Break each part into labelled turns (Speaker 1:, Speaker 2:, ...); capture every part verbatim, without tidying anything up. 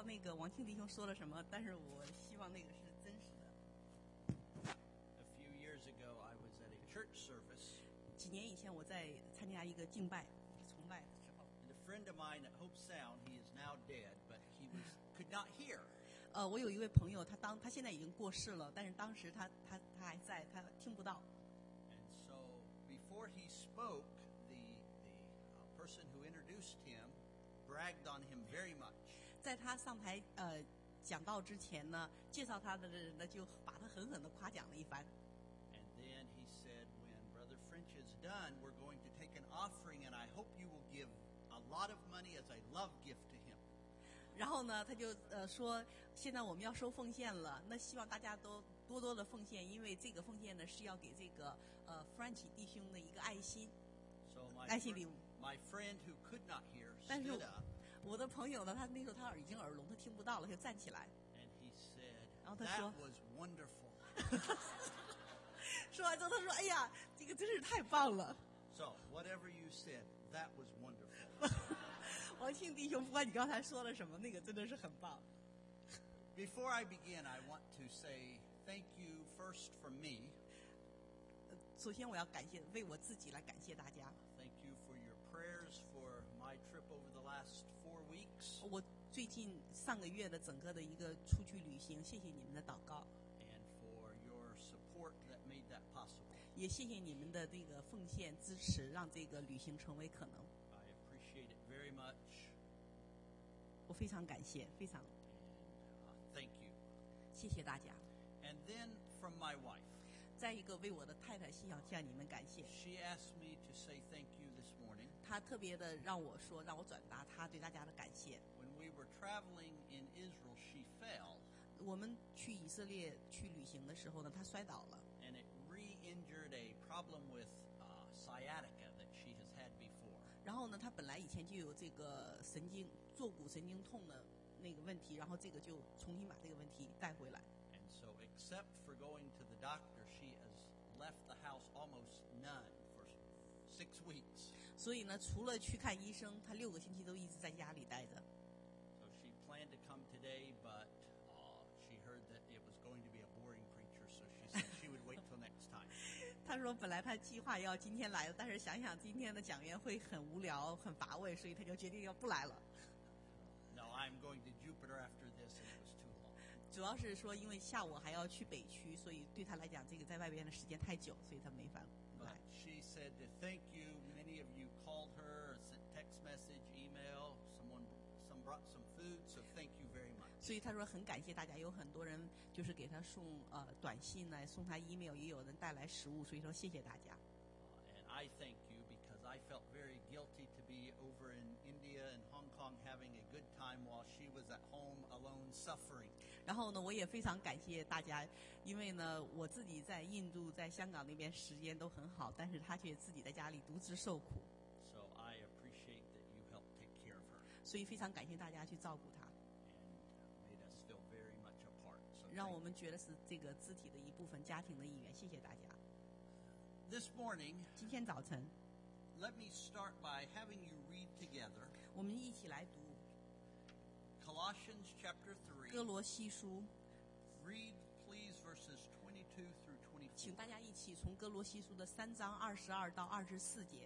Speaker 1: 道那个王庆弟兄说了什么，但是我希望那个是真实的。
Speaker 2: A few years ago, I was at a church service,
Speaker 1: 几年以前，我在参加一个敬拜、一个崇拜的时候，
Speaker 2: and a friend of mine at Hope Sound, he is now dead, but he was could not hear.
Speaker 1: 呃，我有一位朋友，他当他现在已经过世了，但是当时他他他还在，他听不到。
Speaker 2: And so before he spoke, the, the uh, person who introduced him bragged on him very much.
Speaker 1: 在他上台呃讲道之前呢，介绍他的人呢就把他狠狠地夸奖了一番。
Speaker 2: And then he said, when Brother French is done, we're going to take an offering, and I hope you will give a lot of money as a love gift to him.
Speaker 1: 然后呢，他就呃说，现在我们要收奉献了，那希望大家都多多的奉献，因为这个奉献呢是要给这个呃 French 弟兄的一个爱心。
Speaker 2: So my,
Speaker 1: 爱心礼物。
Speaker 2: my friend who could not hear
Speaker 1: 但是
Speaker 2: stood up,
Speaker 1: 我的朋友呢，他那时候他已经耳聋，他听不到了，他就站起来，
Speaker 2: and he said,
Speaker 1: 然后他
Speaker 2: that
Speaker 1: 说
Speaker 2: was wonderful.
Speaker 1: 说完之后他说：“哎呀，这个真是太棒了。”
Speaker 2: So whatever you said, that was wonderful.
Speaker 1: 王庆弟兄，不管你刚才说了什么，那个真的是很棒。
Speaker 2: Before I begin, I want to say thank you first from me.
Speaker 1: 首先，我要感谢为我自己来感谢大家。
Speaker 2: Thank you for your prayers for my trip over the last four weeks,
Speaker 1: 我最近上个月的整个的一个出去旅行，谢谢你们的祷告，
Speaker 2: and for your support that made that possible.
Speaker 1: 也谢谢你们的这个奉献支持，让这个旅行成为可能。
Speaker 2: I appreciate it very much,
Speaker 1: 我非常感谢，非常
Speaker 2: and uh, thank you.
Speaker 1: 谢谢大家。
Speaker 2: And then from my wife,
Speaker 1: 再一个，为我的太太心想向你们感谢，
Speaker 2: she asked me to say thank you this morning.
Speaker 1: 她特别的让我说，让我转达她对大家的感谢。
Speaker 2: When we were traveling in Israel, she fell,
Speaker 1: 我们去以色列去旅行的时候呢，她摔倒了，
Speaker 2: and it re-injured a problem with uh, sciatica that she has had before.
Speaker 1: 然后呢，她本来以前就有这个神经坐骨神经痛的那个问题，然后这个就重新把这个问题带回来。
Speaker 2: And so except for going to the doctor, she has left the house almost none for six weeks.
Speaker 1: 所以呢，除了去看医生，她六个星期都一直在家里待着。
Speaker 2: So she planned to come today, but uh, she heard that it was going to be a boring preacher, so she said she would wait till next time.
Speaker 1: 她说本来她计划要今天来的，但是想想今天的讲员会很无聊、很乏味，所以她就决定要不来了。
Speaker 2: No, I'm going to Jupiter after this, and it was too long.
Speaker 1: 主要是说，因为下午还要去北区，所以对她来讲，这个在外边的时间太久，所以她没法
Speaker 2: But
Speaker 1: 来。
Speaker 2: she said to thank you. Many of you called her, sent text message, email. Someone, some brought some food. So thank you very much.
Speaker 1: 所以她说很感谢大家，有很多人就是给她送呃短信呢，送她 email，也有人带来食物，所以说谢谢大家。
Speaker 2: Uh, and I thank you because I felt very guilty to be over in India and Hong Kong having a good time while she was at home alone suffering.
Speaker 1: 然后呢，我也非常感谢大家，因为呢，我自己在印度、在香港那边时间都很好，但是她却自己在家里独自受苦，
Speaker 2: So I appreciate that you helped take care of her
Speaker 1: 所以非常感谢大家去照顾她，
Speaker 2: and made us feel very much a part. So
Speaker 1: 让
Speaker 2: thank
Speaker 1: 我们觉得是这个肢体的一部分、家庭的一员。谢谢大家。
Speaker 2: This morning,
Speaker 1: 今天早晨，
Speaker 2: let me start by having you read together
Speaker 1: 我们一起来读
Speaker 2: Colossians chapter
Speaker 1: 哥
Speaker 2: three.
Speaker 1: 罗西书，
Speaker 2: Read, please, verses twenty-two through
Speaker 1: 请
Speaker 2: twenty-four.
Speaker 1: 大家一起从哥罗西书的三章二十二到二十四节。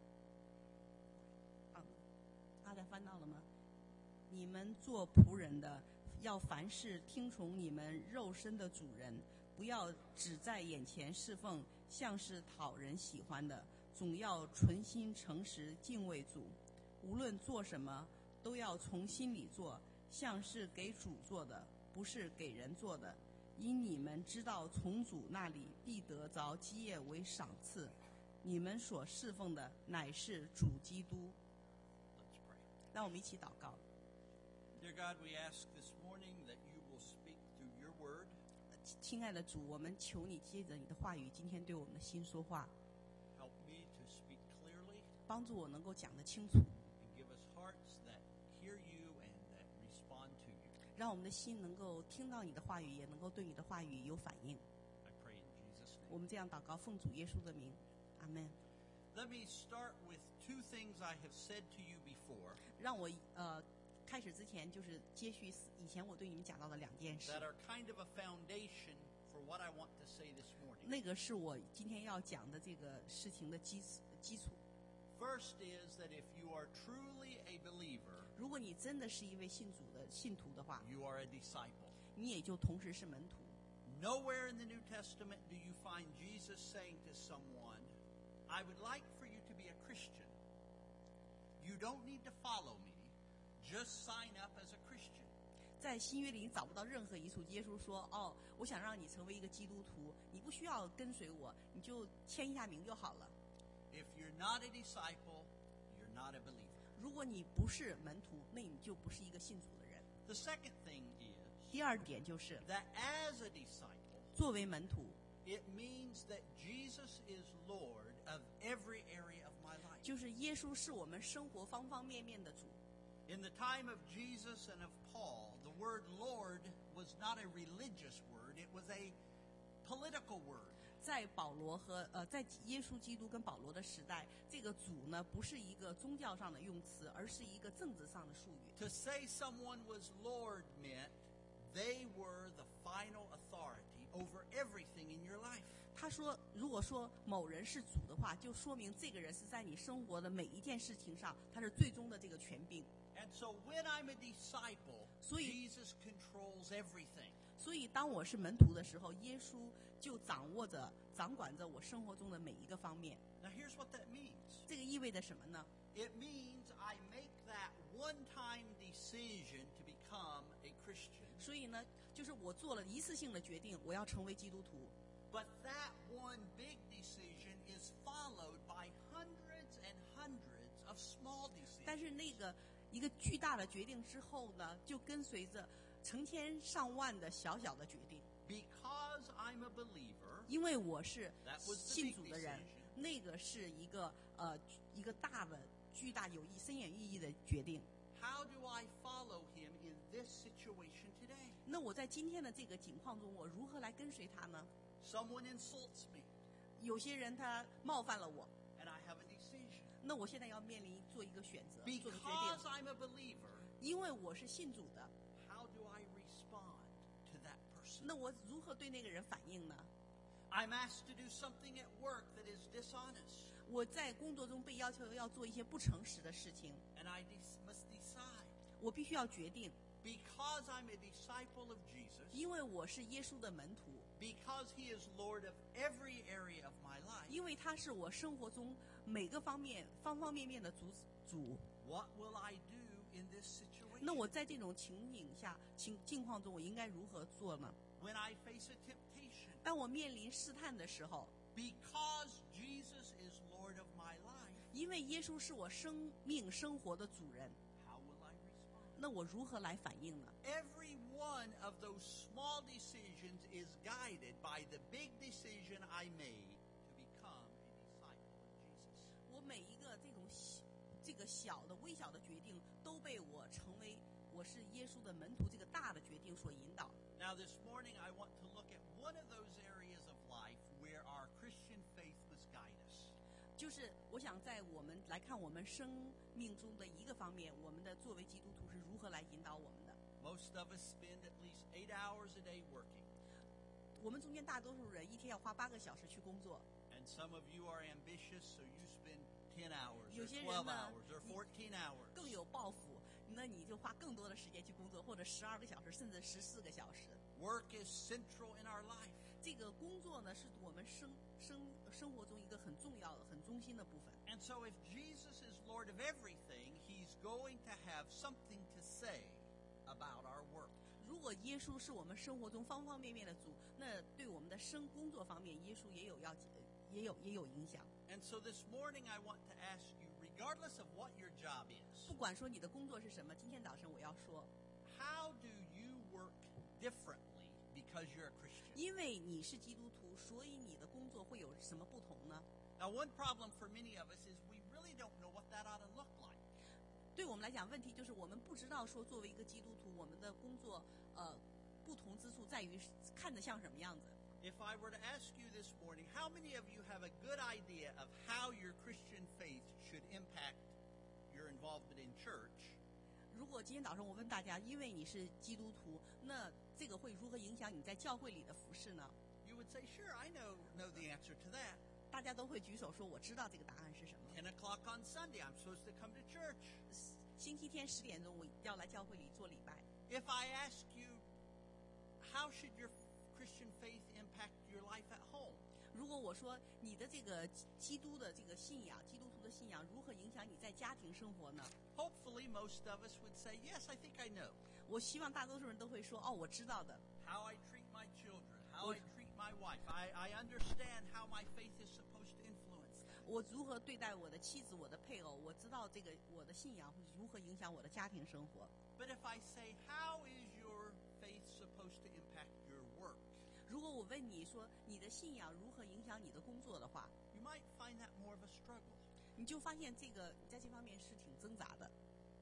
Speaker 1: 啊，阿达翻到了吗？你们做仆人的，要凡事听从你们肉身的主人，不要只在眼前侍奉，像是讨人喜欢的，总要存心诚实敬畏主。无论做什么，都要从心里做，像是给主做的，不是给人做的。因你们知道，从主那里必得着基业为赏赐。你们所侍奉的乃是主基督。
Speaker 2: Let's pray.
Speaker 1: 让我们一起祷告。
Speaker 2: Dear God, we ask this morning that you will speak through your word.
Speaker 1: 亲爱的主，我们求你借着你的话语，今天对我们的心说话，
Speaker 2: Help me to speak clearly
Speaker 1: 帮助我能够讲得清楚，
Speaker 2: and give us hearts that hear you and that respond to you.
Speaker 1: 让我们的心能够听到你的话语，也能够对你的话语有反应。
Speaker 2: I pray in Jesus'
Speaker 1: 我
Speaker 2: name.
Speaker 1: 们这样祷告，奉主耶稣的名，阿门。
Speaker 2: Let me start with two things I have said to you before.
Speaker 1: 让我呃开始之前，就是接续以前我对你们讲到的两件事。
Speaker 2: that are kind of a foundation for what I want to say this morning.
Speaker 1: 那个是我今天要讲的这个事情的基基础。
Speaker 2: First is that if you are truly a believer,
Speaker 1: 如果你真的是一位信主的信徒的话，
Speaker 2: you are a disciple.
Speaker 1: 你也就同时是门徒。
Speaker 2: Nowhere in the New Testament do you find Jesus saying to someone, I would like for you to be a Christian. You don't need to follow me. Just sign up as a Christian.
Speaker 1: 在新约里你找不到任何一处耶稣说，哦，我想让你成为一个基督徒，你不需要跟随我，你就签一下名就好了。
Speaker 2: If you're not a disciple, you're not a believer.
Speaker 1: 如果你不是门徒，那你就不是一个信主的人。
Speaker 2: The second thing is
Speaker 1: 第二点就是，
Speaker 2: that as a disciple,
Speaker 1: 作为门徒，
Speaker 2: it means that Jesus is Lord of every area of my life.
Speaker 1: 就是耶稣是我们生活方方面面的主。
Speaker 2: In the time of Jesus and of Paul, the word Lord was not a religious word, it was a political word.
Speaker 1: 在保罗和呃，在耶稣基督跟保罗的时代，这个主呢不是一个宗教上的用词，而是一个政治上的术语。
Speaker 2: To say someone was Lord meant they were the final authority over everything in your life.
Speaker 1: 他说，如果说某人是主的话，就说明这个人是在你生活的每一件事情上，他是最终的这个权柄。
Speaker 2: And so when I'm a disciple,
Speaker 1: 所以-
Speaker 2: Jesus controls everything.
Speaker 1: 所以，当我是门徒的时候，耶稣就掌握着、掌管着我生活中的每一个方面。
Speaker 2: Now here's what that means.
Speaker 1: 这个意味着什么呢？
Speaker 2: It means I make that one-time decision to become a Christian.
Speaker 1: 所以呢，就是我做了一次性的决定，我要成为基督徒。
Speaker 2: But that one big decision is followed by hundreds and hundreds of small
Speaker 1: 但
Speaker 2: decisions.
Speaker 1: 是那个一个巨大的决定之后呢，就跟随着成千上万的小小的决定。
Speaker 2: Because I'm a believer,
Speaker 1: 因为我是
Speaker 2: that was the
Speaker 1: 信
Speaker 2: big
Speaker 1: 主的人，
Speaker 2: decision.
Speaker 1: 那个是一个呃一个大的、巨大有意、深远意义的决定。
Speaker 2: How do I follow him in this situation today?
Speaker 1: 那我在今天的这个境况中，我如何来跟随他呢？
Speaker 2: Someone insults me,
Speaker 1: 有些人他冒犯了我，
Speaker 2: and I have a decision.
Speaker 1: 那我现在要面临做一个选择，做个决
Speaker 2: Because
Speaker 1: 定。
Speaker 2: I'm a believer,
Speaker 1: 因为我是信主的，
Speaker 2: how do I respond to that person?
Speaker 1: 那我如何对那个人反应呢？
Speaker 2: I'm asked to do something at work that is dishonest,
Speaker 1: 我在工作中被要求要做一些不诚实的事情，
Speaker 2: and I de- must decide.
Speaker 1: 我必须要决定，
Speaker 2: Because I'm a disciple of Jesus,
Speaker 1: 因为我是耶稣的门徒，
Speaker 2: because he is Lord of every area of my life,
Speaker 1: 因为他是我生活中每个方面方方面面的主主。
Speaker 2: what will I do in this situation?
Speaker 1: 那我在这种情景下情境况中，我应该如何做呢？
Speaker 2: When I face a temptation,
Speaker 1: 当我面临试探的时候，
Speaker 2: because Jesus is Lord of my life,
Speaker 1: 因为耶稣是我生命生活的主人，
Speaker 2: how will I respond?
Speaker 1: 那我如何来反应呢？
Speaker 2: Every one of those small decisions is guided by the big decision I made to become a disciple of Jesus.
Speaker 1: 我每一个这种小这个小的微小的决定，都被我成为我是耶稣的门徒这个大的决定所引导。
Speaker 2: Now, this morning, I want to look at one of those areas of life where our Christian faith must guide us.
Speaker 1: 就是我想在我们来看我们生命中的一个方面，我们的作为基督徒是如何来引导我们的。
Speaker 2: Most of us spend at least eight hours a day working,
Speaker 1: 我们中间大多数人一天要花八个小时去工作，
Speaker 2: and some of you are ambitious, so you spend ten hours,
Speaker 1: 有
Speaker 2: or
Speaker 1: 些人
Speaker 2: twelve
Speaker 1: 呢，
Speaker 2: hours, or
Speaker 1: 你
Speaker 2: fourteen hours.
Speaker 1: 更有抱负，那你就花更多的时间去工作，或者十二个小时，甚至十四个小时。
Speaker 2: Work is central in our life.
Speaker 1: 这个工作呢，是我们生生生活中一个很重要的、很中心的部分。
Speaker 2: And so if Jesus is Lord of everything, he's going to have something to say about our work.
Speaker 1: 如果耶稣是我们生活中方方面面的主，那对我们的生工作方面，耶稣也有要也有也有影响。
Speaker 2: And so this morning I want to ask you, regardless of what your job is,
Speaker 1: 不管说你的工作是什么，今天早晨我要说，
Speaker 2: how do you work differently because you're a Christian?
Speaker 1: 因为你是基督徒，所以你的工作会有什么不同呢？
Speaker 2: Now, one problem for many of us is we really don't know what that ought to look like.
Speaker 1: 对我们来讲，问题就是我们不知道说作为一个基督徒，我们的工作呃不同之处在于看着像什么样子。
Speaker 2: If I were to ask you this morning, how many of you have a good idea of how your Christian faith should impact your involvement in church?
Speaker 1: 如果今天早上我问大家，因为你是基督徒，那这个会如何影响你在教会里的服事呢？
Speaker 2: You would say, sure, I know, know the answer to that.
Speaker 1: 大家都会举手说我知道这个答案是什么。
Speaker 2: ten o'clock on Sunday, I'm supposed to come to church.
Speaker 1: 星期天十点钟我要来教会里做礼拜。
Speaker 2: If I ask you, how should your Christian faith impact your life at home?
Speaker 1: 如果我说你的这个基督的这个信仰，基督徒的信仰如何影响你在家庭生活呢？
Speaker 2: Hopefully, most of us would say, yes, I think I know.
Speaker 1: 我希望大多数人都会说，哦，我知道的。
Speaker 2: How I treat my children, how I treat my wife. I, I understand how my faith is supposed to influence them.
Speaker 1: 我如何对待我的妻子、我的配偶，我知道这个我的信仰会如何影响我的家庭生活。
Speaker 2: But if I say, how is your faith supposed to impact your work?
Speaker 1: 如果我问你说你的信仰如何影响你的工作的话，
Speaker 2: You might find that more of a struggle.
Speaker 1: 你就发现这个在这方面是挺挣扎的。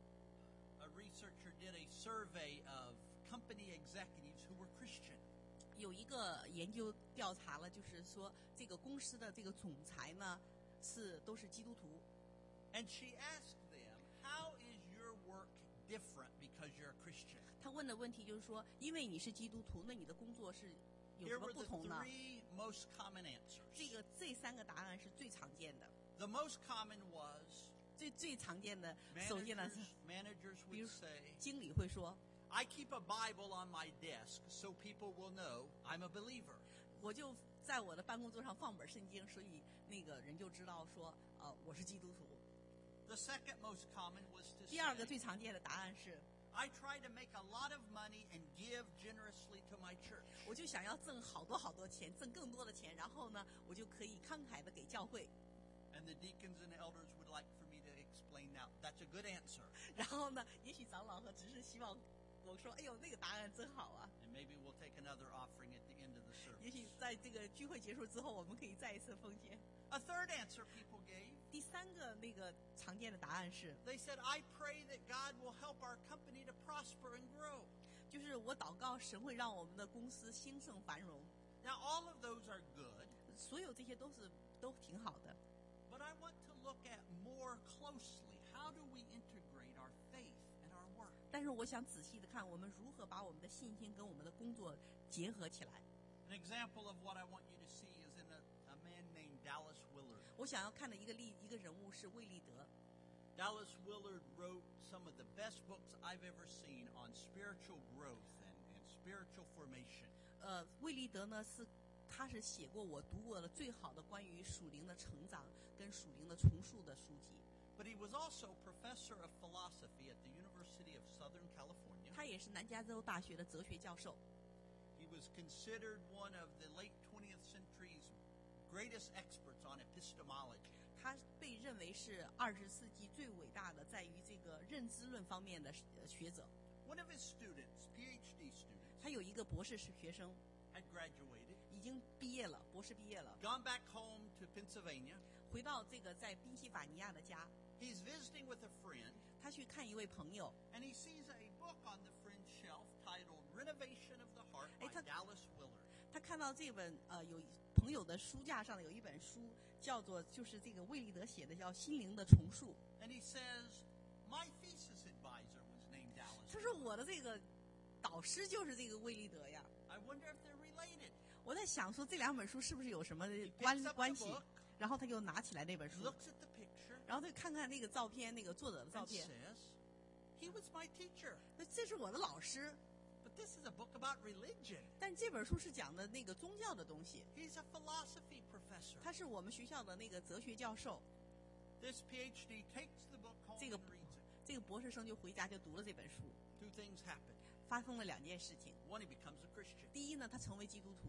Speaker 2: A researcher did a survey of company executives who were Christian.
Speaker 1: 有一个研究调查了，就是说这个公司的这个总裁呢是都是基督徒。
Speaker 2: And she asked them, how is your work different because you're a Christian?
Speaker 1: 他问的问题就是说，因为你是基督徒，那你的工作是有
Speaker 2: Here
Speaker 1: 什么
Speaker 2: were
Speaker 1: 不
Speaker 2: the
Speaker 1: 同呢？
Speaker 2: three most common
Speaker 1: 这
Speaker 2: answers.
Speaker 1: 个这三个答案是最常见的。
Speaker 2: The most common was
Speaker 1: 最最常见的，首先呢
Speaker 2: managers, managers
Speaker 1: 比如
Speaker 2: would say,
Speaker 1: 经理会说，
Speaker 2: I keep a Bible on my desk so people will know I'm a believer.
Speaker 1: 我就在我的办公桌上放本圣经，所以那个人就知道说，呃，我是基督徒。
Speaker 2: The second most common was to
Speaker 1: 第二个
Speaker 2: say,
Speaker 1: 最常见的答案是，
Speaker 2: I try to make a lot of money and give generously to my church.
Speaker 1: 我就想要挣好多好多钱，挣更多的钱，然后呢，我就可以慷慨的给教会。
Speaker 2: And the deacons and elders would like for me to explain now. That's a good answer.
Speaker 1: 然后呢，也许长老和执事希望我说，哎呦，那个答案真好啊！
Speaker 2: And maybe we'll take another offering at the end of the
Speaker 1: 也
Speaker 2: service.
Speaker 1: 许在这个聚会结束之后，我们可以再一次奉献。
Speaker 2: A third answer people gave,
Speaker 1: 第三个那个常见的答案是，
Speaker 2: they said, I pray that God will help our company to prosper and grow.
Speaker 1: 就是我祷告神会让我们的公司兴盛繁荣。
Speaker 2: Now, all of those are good,
Speaker 1: 所有这些都是都挺好的。
Speaker 2: but I want to look at more closely. How do we integrate our faith and our work?
Speaker 1: 但是我想仔细的看，我们如何把我们的信心跟我们的工作结合起来。
Speaker 2: An example of what I want you to see is in a, a man named Dallas Willard.
Speaker 1: 我想要看的一个例一个人物是魏立德。
Speaker 2: Dallas Willard wrote some of the best books I've ever seen on spiritual growth and, and spiritual formation.
Speaker 1: 呃，魏立德呢是他是写过我读过的最好的关于属灵的成长跟属灵的重塑的书籍。
Speaker 2: But he was also professor of philosophy at the University of Southern California.
Speaker 1: 他也是南加州大学的哲学教授。
Speaker 2: He was considered one of the late twentieth century's greatest experts on epistemology.
Speaker 1: 他被认为是二十世纪最伟大的在于这个认知论方面的呃学者。
Speaker 2: One of his students, PhD students,
Speaker 1: 他有一个博士学生，
Speaker 2: had graduated,
Speaker 1: 已经毕业了，博士毕业了，
Speaker 2: gone back home to Pennsylvania.
Speaker 1: 回到这个在宾夕法尼亚的家，
Speaker 2: He's visiting with a friend,
Speaker 1: 他去看一位朋友，
Speaker 2: and he sees a book on the friend's shelf titled Renovation of the Heart by
Speaker 1: 哎，他-
Speaker 2: Dallas Willard.
Speaker 1: 他看到这本呃有朋友的书架上有一本书，叫做就是这个魏立德写的叫《心灵的重塑》。
Speaker 2: And he says, my thesis advisor was named Dallas
Speaker 1: 他说
Speaker 2: Willard.
Speaker 1: 我的这个导师就是这个魏立德呀。
Speaker 2: I wonder if they're related.
Speaker 1: 我在想说这两本书是不是有什么
Speaker 2: He
Speaker 1: 关
Speaker 2: picks up
Speaker 1: 关
Speaker 2: the
Speaker 1: 系？
Speaker 2: book,
Speaker 1: 然后他就拿起来那本书，
Speaker 2: looks at the picture,
Speaker 1: 然后他就看看那个照片，那个作者的照
Speaker 2: and
Speaker 1: 片。
Speaker 2: says, he was my teacher.
Speaker 1: 那这是我的老师，
Speaker 2: But this is a book about religion.
Speaker 1: 但这本书是讲的那个宗教的东西。
Speaker 2: He's a philosophy professor.
Speaker 1: 他是我们学校的那个哲学教授。
Speaker 2: This PhD takes the book home
Speaker 1: 这个
Speaker 2: and reads it.
Speaker 1: 这个博士生就回家就读了这本书，
Speaker 2: Two things happen.
Speaker 1: 发生了两件事情。
Speaker 2: One, he becomes a Christian.
Speaker 1: 第一呢，他成为基督徒。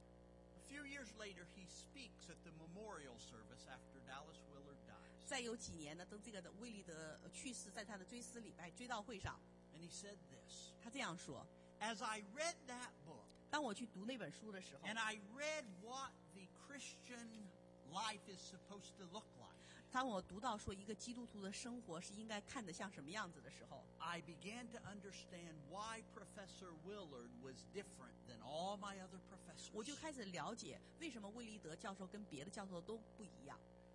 Speaker 2: A few years later, he speaks at the memorial service after Dallas Willard dies.
Speaker 1: 再有几年呢，等这个的威利德呃去世，在他的追思礼拜追悼会上，
Speaker 2: And he said this,
Speaker 1: 他这样说：
Speaker 2: as I read that book,
Speaker 1: 当我去读那本书的时候，
Speaker 2: and I read what the Christian life is supposed to look like,
Speaker 1: 当我读到说一个基督徒的生活是应该看得像什么样子的时候，
Speaker 2: I began to understand why Professor Willard was different than all my other
Speaker 1: 我就
Speaker 2: professors.
Speaker 1: 开始了解为什么魏利德教授跟别的教授都不一样。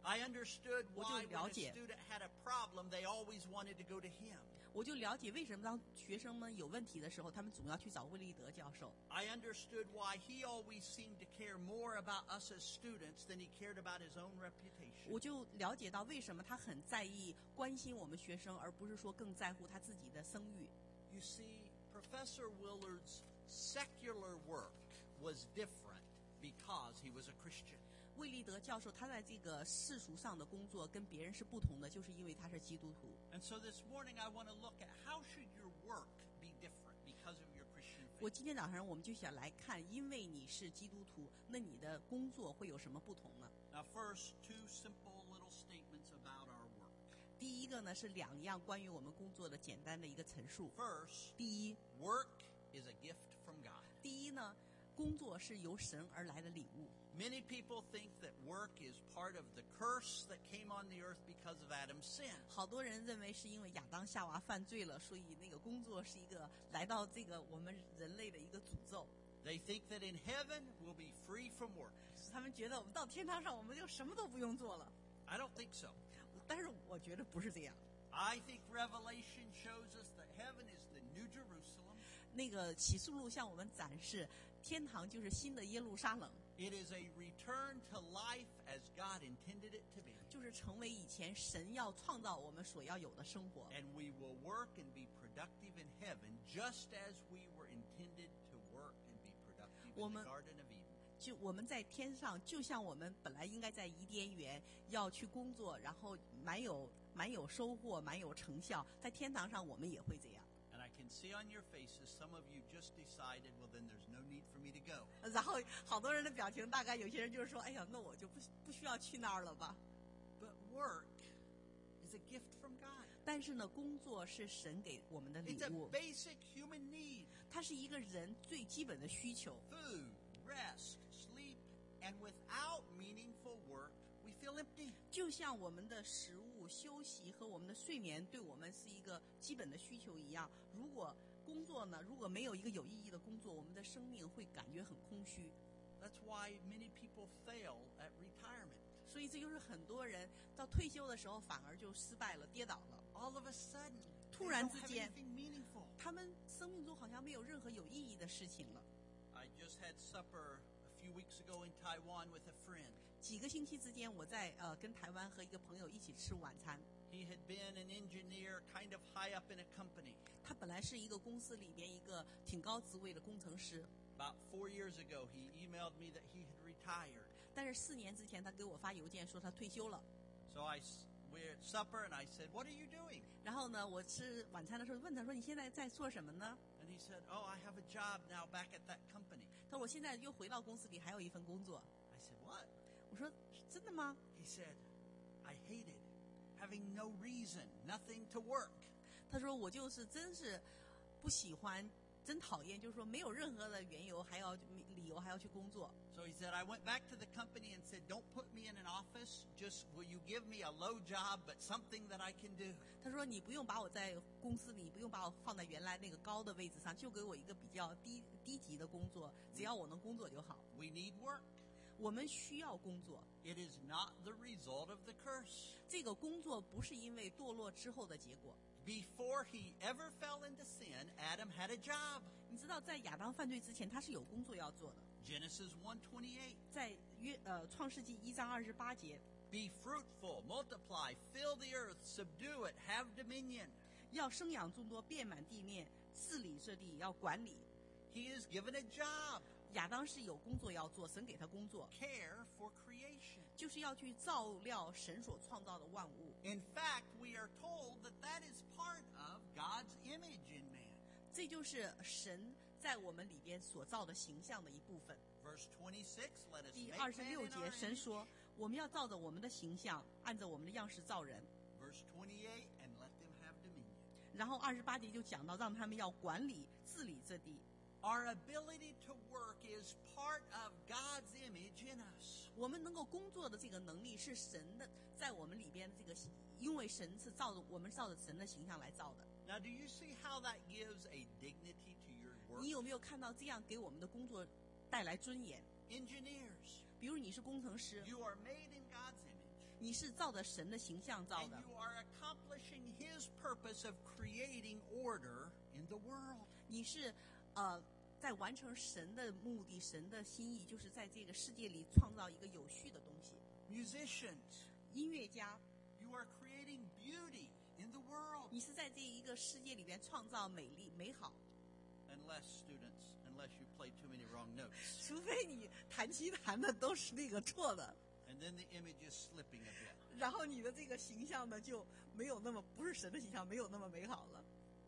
Speaker 2: I understood
Speaker 1: 我就
Speaker 2: why when
Speaker 1: 了
Speaker 2: a
Speaker 1: 解
Speaker 2: student had a problem, they always wanted to go to him.
Speaker 1: 我就了解为什么当学生们有问题的时候，他们总要去找魏立德教授。
Speaker 2: I understood why he always seemed to care more about us as students than he cared about his own reputation.
Speaker 1: 我就了解到为什么他很在意关心我们学生，而不是说更在乎他自己的声誉。
Speaker 2: You see, Professor Willard's secular work was different because he was a Christian.
Speaker 1: 魏立德教授他在这个世俗上的工作跟别人是不同的，就是因为他是基督徒。
Speaker 2: And so this morning I want to look at how should your work be different because of your Christian
Speaker 1: 我
Speaker 2: faith.
Speaker 1: 今天早上我们就想来看，因为你是基督徒，那你的工作会有什么不同呢？
Speaker 2: Now first, two simple little statements about our work.
Speaker 1: 第一个呢是两样关于我们工作的简单的一个陈述。
Speaker 2: First,
Speaker 1: 第一，
Speaker 2: work is a gift from God.
Speaker 1: 第一呢，工作是由神而来的礼物。
Speaker 2: Many people think that work is part of the curse that came on the earth because of Adam's sin.
Speaker 1: 好多人认为是因为亚当夏娃犯罪了，所以那个工作是一个来到这个我们人类的一个诅咒。
Speaker 2: They think that in heaven we'll be free from work.
Speaker 1: 他们觉得我们到天堂上，我们就什么都不用做了。
Speaker 2: I don't think so.
Speaker 1: 但是我觉得不是这样。
Speaker 2: I think Revelation shows us that heaven is the New Jerusalem.
Speaker 1: 那个启示录向我们展示，天堂就是新的耶路撒冷，
Speaker 2: It is a return to life as God intended it to be.
Speaker 1: 就是成为以前神要创造我们所要有的生活。
Speaker 2: And we will work and be productive in heaven just as we were intended to work and be productive in the
Speaker 1: 我们-
Speaker 2: Garden of Eden.
Speaker 1: 就我们在天上，就像我们本来应该在伊甸园要去工作，然后蛮有蛮有收获，蛮有成效，在天堂上我们也会这样。
Speaker 2: And I can see on your faces, some of you just decided, well, then there's no need for me to go.
Speaker 1: 然后好多人的表情，大概有些人就是说：“哎呀，那我就不不需要去那儿了吧。
Speaker 2: But work is a gift from God. ”
Speaker 1: 但是呢，工作是神给我们的礼
Speaker 2: It's a
Speaker 1: 物，
Speaker 2: basic human need.
Speaker 1: 它是一个人最基本的需求。
Speaker 2: Food, rest, sleep, and without meaningful work, we feel empty.
Speaker 1: 就像我们的食物、休息和我们的睡眠对我们是一个基本的需求一样，如果工作呢，如果没有一个有意义的工作，我们的生命会感觉很空虚。
Speaker 2: That's why many people fail at retirement.
Speaker 1: 所以这就是很多人到退休的时候反而就失败了、跌倒了。
Speaker 2: All of a sudden,
Speaker 1: 突
Speaker 2: they
Speaker 1: 然
Speaker 2: don't
Speaker 1: 之
Speaker 2: have
Speaker 1: 间，
Speaker 2: anything meaningful.
Speaker 1: 他们生命中好像没有任何有意义的事情了。
Speaker 2: I just had supper a few weeks ago in Taiwan with a friend.
Speaker 1: 几个星期之间，我在呃跟台湾和一个朋友一起吃晚餐。
Speaker 2: He had been an engineer kind of high up in a company.
Speaker 1: 他本来是一个公司里边一个挺高职位的工程师，
Speaker 2: About four years ago, he emailed me that he had retired.
Speaker 1: 但是四年之前他给我发邮件说他退休了。
Speaker 2: So I, s- we're at supper, and I said, "What are you doing?"
Speaker 1: 然后呢，我吃晚餐的时候问他说：“你现在在做什么呢
Speaker 2: And he said, "Oh, I have a job now back at that company." ？”
Speaker 1: 他说：“我现在又回到公司里，还有一份工作。
Speaker 2: I said, "What?" ”
Speaker 1: 我说：“真的吗
Speaker 2: He said, "I hated having no reason, nothing to work."
Speaker 1: 他说：“我就是真是不喜欢，真讨厌，就是说没有任何的缘由还要理由还要去工作。
Speaker 2: So he said, "I went back to the company and said, don't put me in an office. Just will you give me a low job, but something that I can do?"
Speaker 1: 他说：“你不用把我在公司里，不用把我放在原来那个高的位置上，就给我一个比较低低级的工作，只要我能工作就好。
Speaker 2: We need work.
Speaker 1: 我们需要工作，
Speaker 2: It is not the result of the curse.
Speaker 1: 这个工作不是因为堕落之后的结果。
Speaker 2: Before he ever fell into sin, Adam had a job.
Speaker 1: 你知道，在亚当犯罪之前，他是有工作要做的。
Speaker 2: Genesis one twenty-eight.
Speaker 1: 在约呃创世纪一章二十八节，
Speaker 2: Be fruitful, multiply, fill the earth, subdue it, have dominion.
Speaker 1: 要生养众多，遍满地面，治理这地，要管理。
Speaker 2: He is given a job.
Speaker 1: 亚当是有工作要做，神给他工作，
Speaker 2: Care for creation.
Speaker 1: 就是要去照料神所创造的万物。
Speaker 2: In fact, we are told that that is part of God's image in man.
Speaker 1: 这就是神在我们里边所造的形象的一部分。
Speaker 2: Verse twenty-six, let us
Speaker 1: 第
Speaker 2: make
Speaker 1: 二十
Speaker 2: man
Speaker 1: 六
Speaker 2: in
Speaker 1: 节，
Speaker 2: our
Speaker 1: 神
Speaker 2: image.
Speaker 1: 说：“我们要照着我们的形象，按照我们的样式造人。
Speaker 2: Verse twenty-eight, and let them have dominion. ”
Speaker 1: 然后二十八节就讲到，让他们要管理、治理这地。
Speaker 2: Our ability to work is part of God's image in us.
Speaker 1: 我们能够工作的这个能力是神的，在我们里边的这个，因为神是照着我们照着神的形象来造的。
Speaker 2: Now, do you see how that gives a dignity to your work?
Speaker 1: 你有没有看到这样给我们的工作带来尊严？
Speaker 2: Engineers,
Speaker 1: 比如你是工程师，
Speaker 2: you are made in God's image.
Speaker 1: 你是照着神的形象造
Speaker 2: And
Speaker 1: 的，
Speaker 2: you are accomplishing His purpose of creating order in the world.
Speaker 1: 你是呃在完成神的目的，神的心意，就是在这个世界里创造一个有序的东西。
Speaker 2: Musicians,
Speaker 1: 音乐家，
Speaker 2: you are creating beauty in the world.
Speaker 1: 你是在这一个世界里边创造美丽美好，
Speaker 2: Unless students, unless you play too many wrong notes.
Speaker 1: 除非你弹琴弹的都是那个错的，
Speaker 2: And then the image is slipping a bit.
Speaker 1: 然后你的这个形象呢就没有那么不是神的形象，没有那么美好了。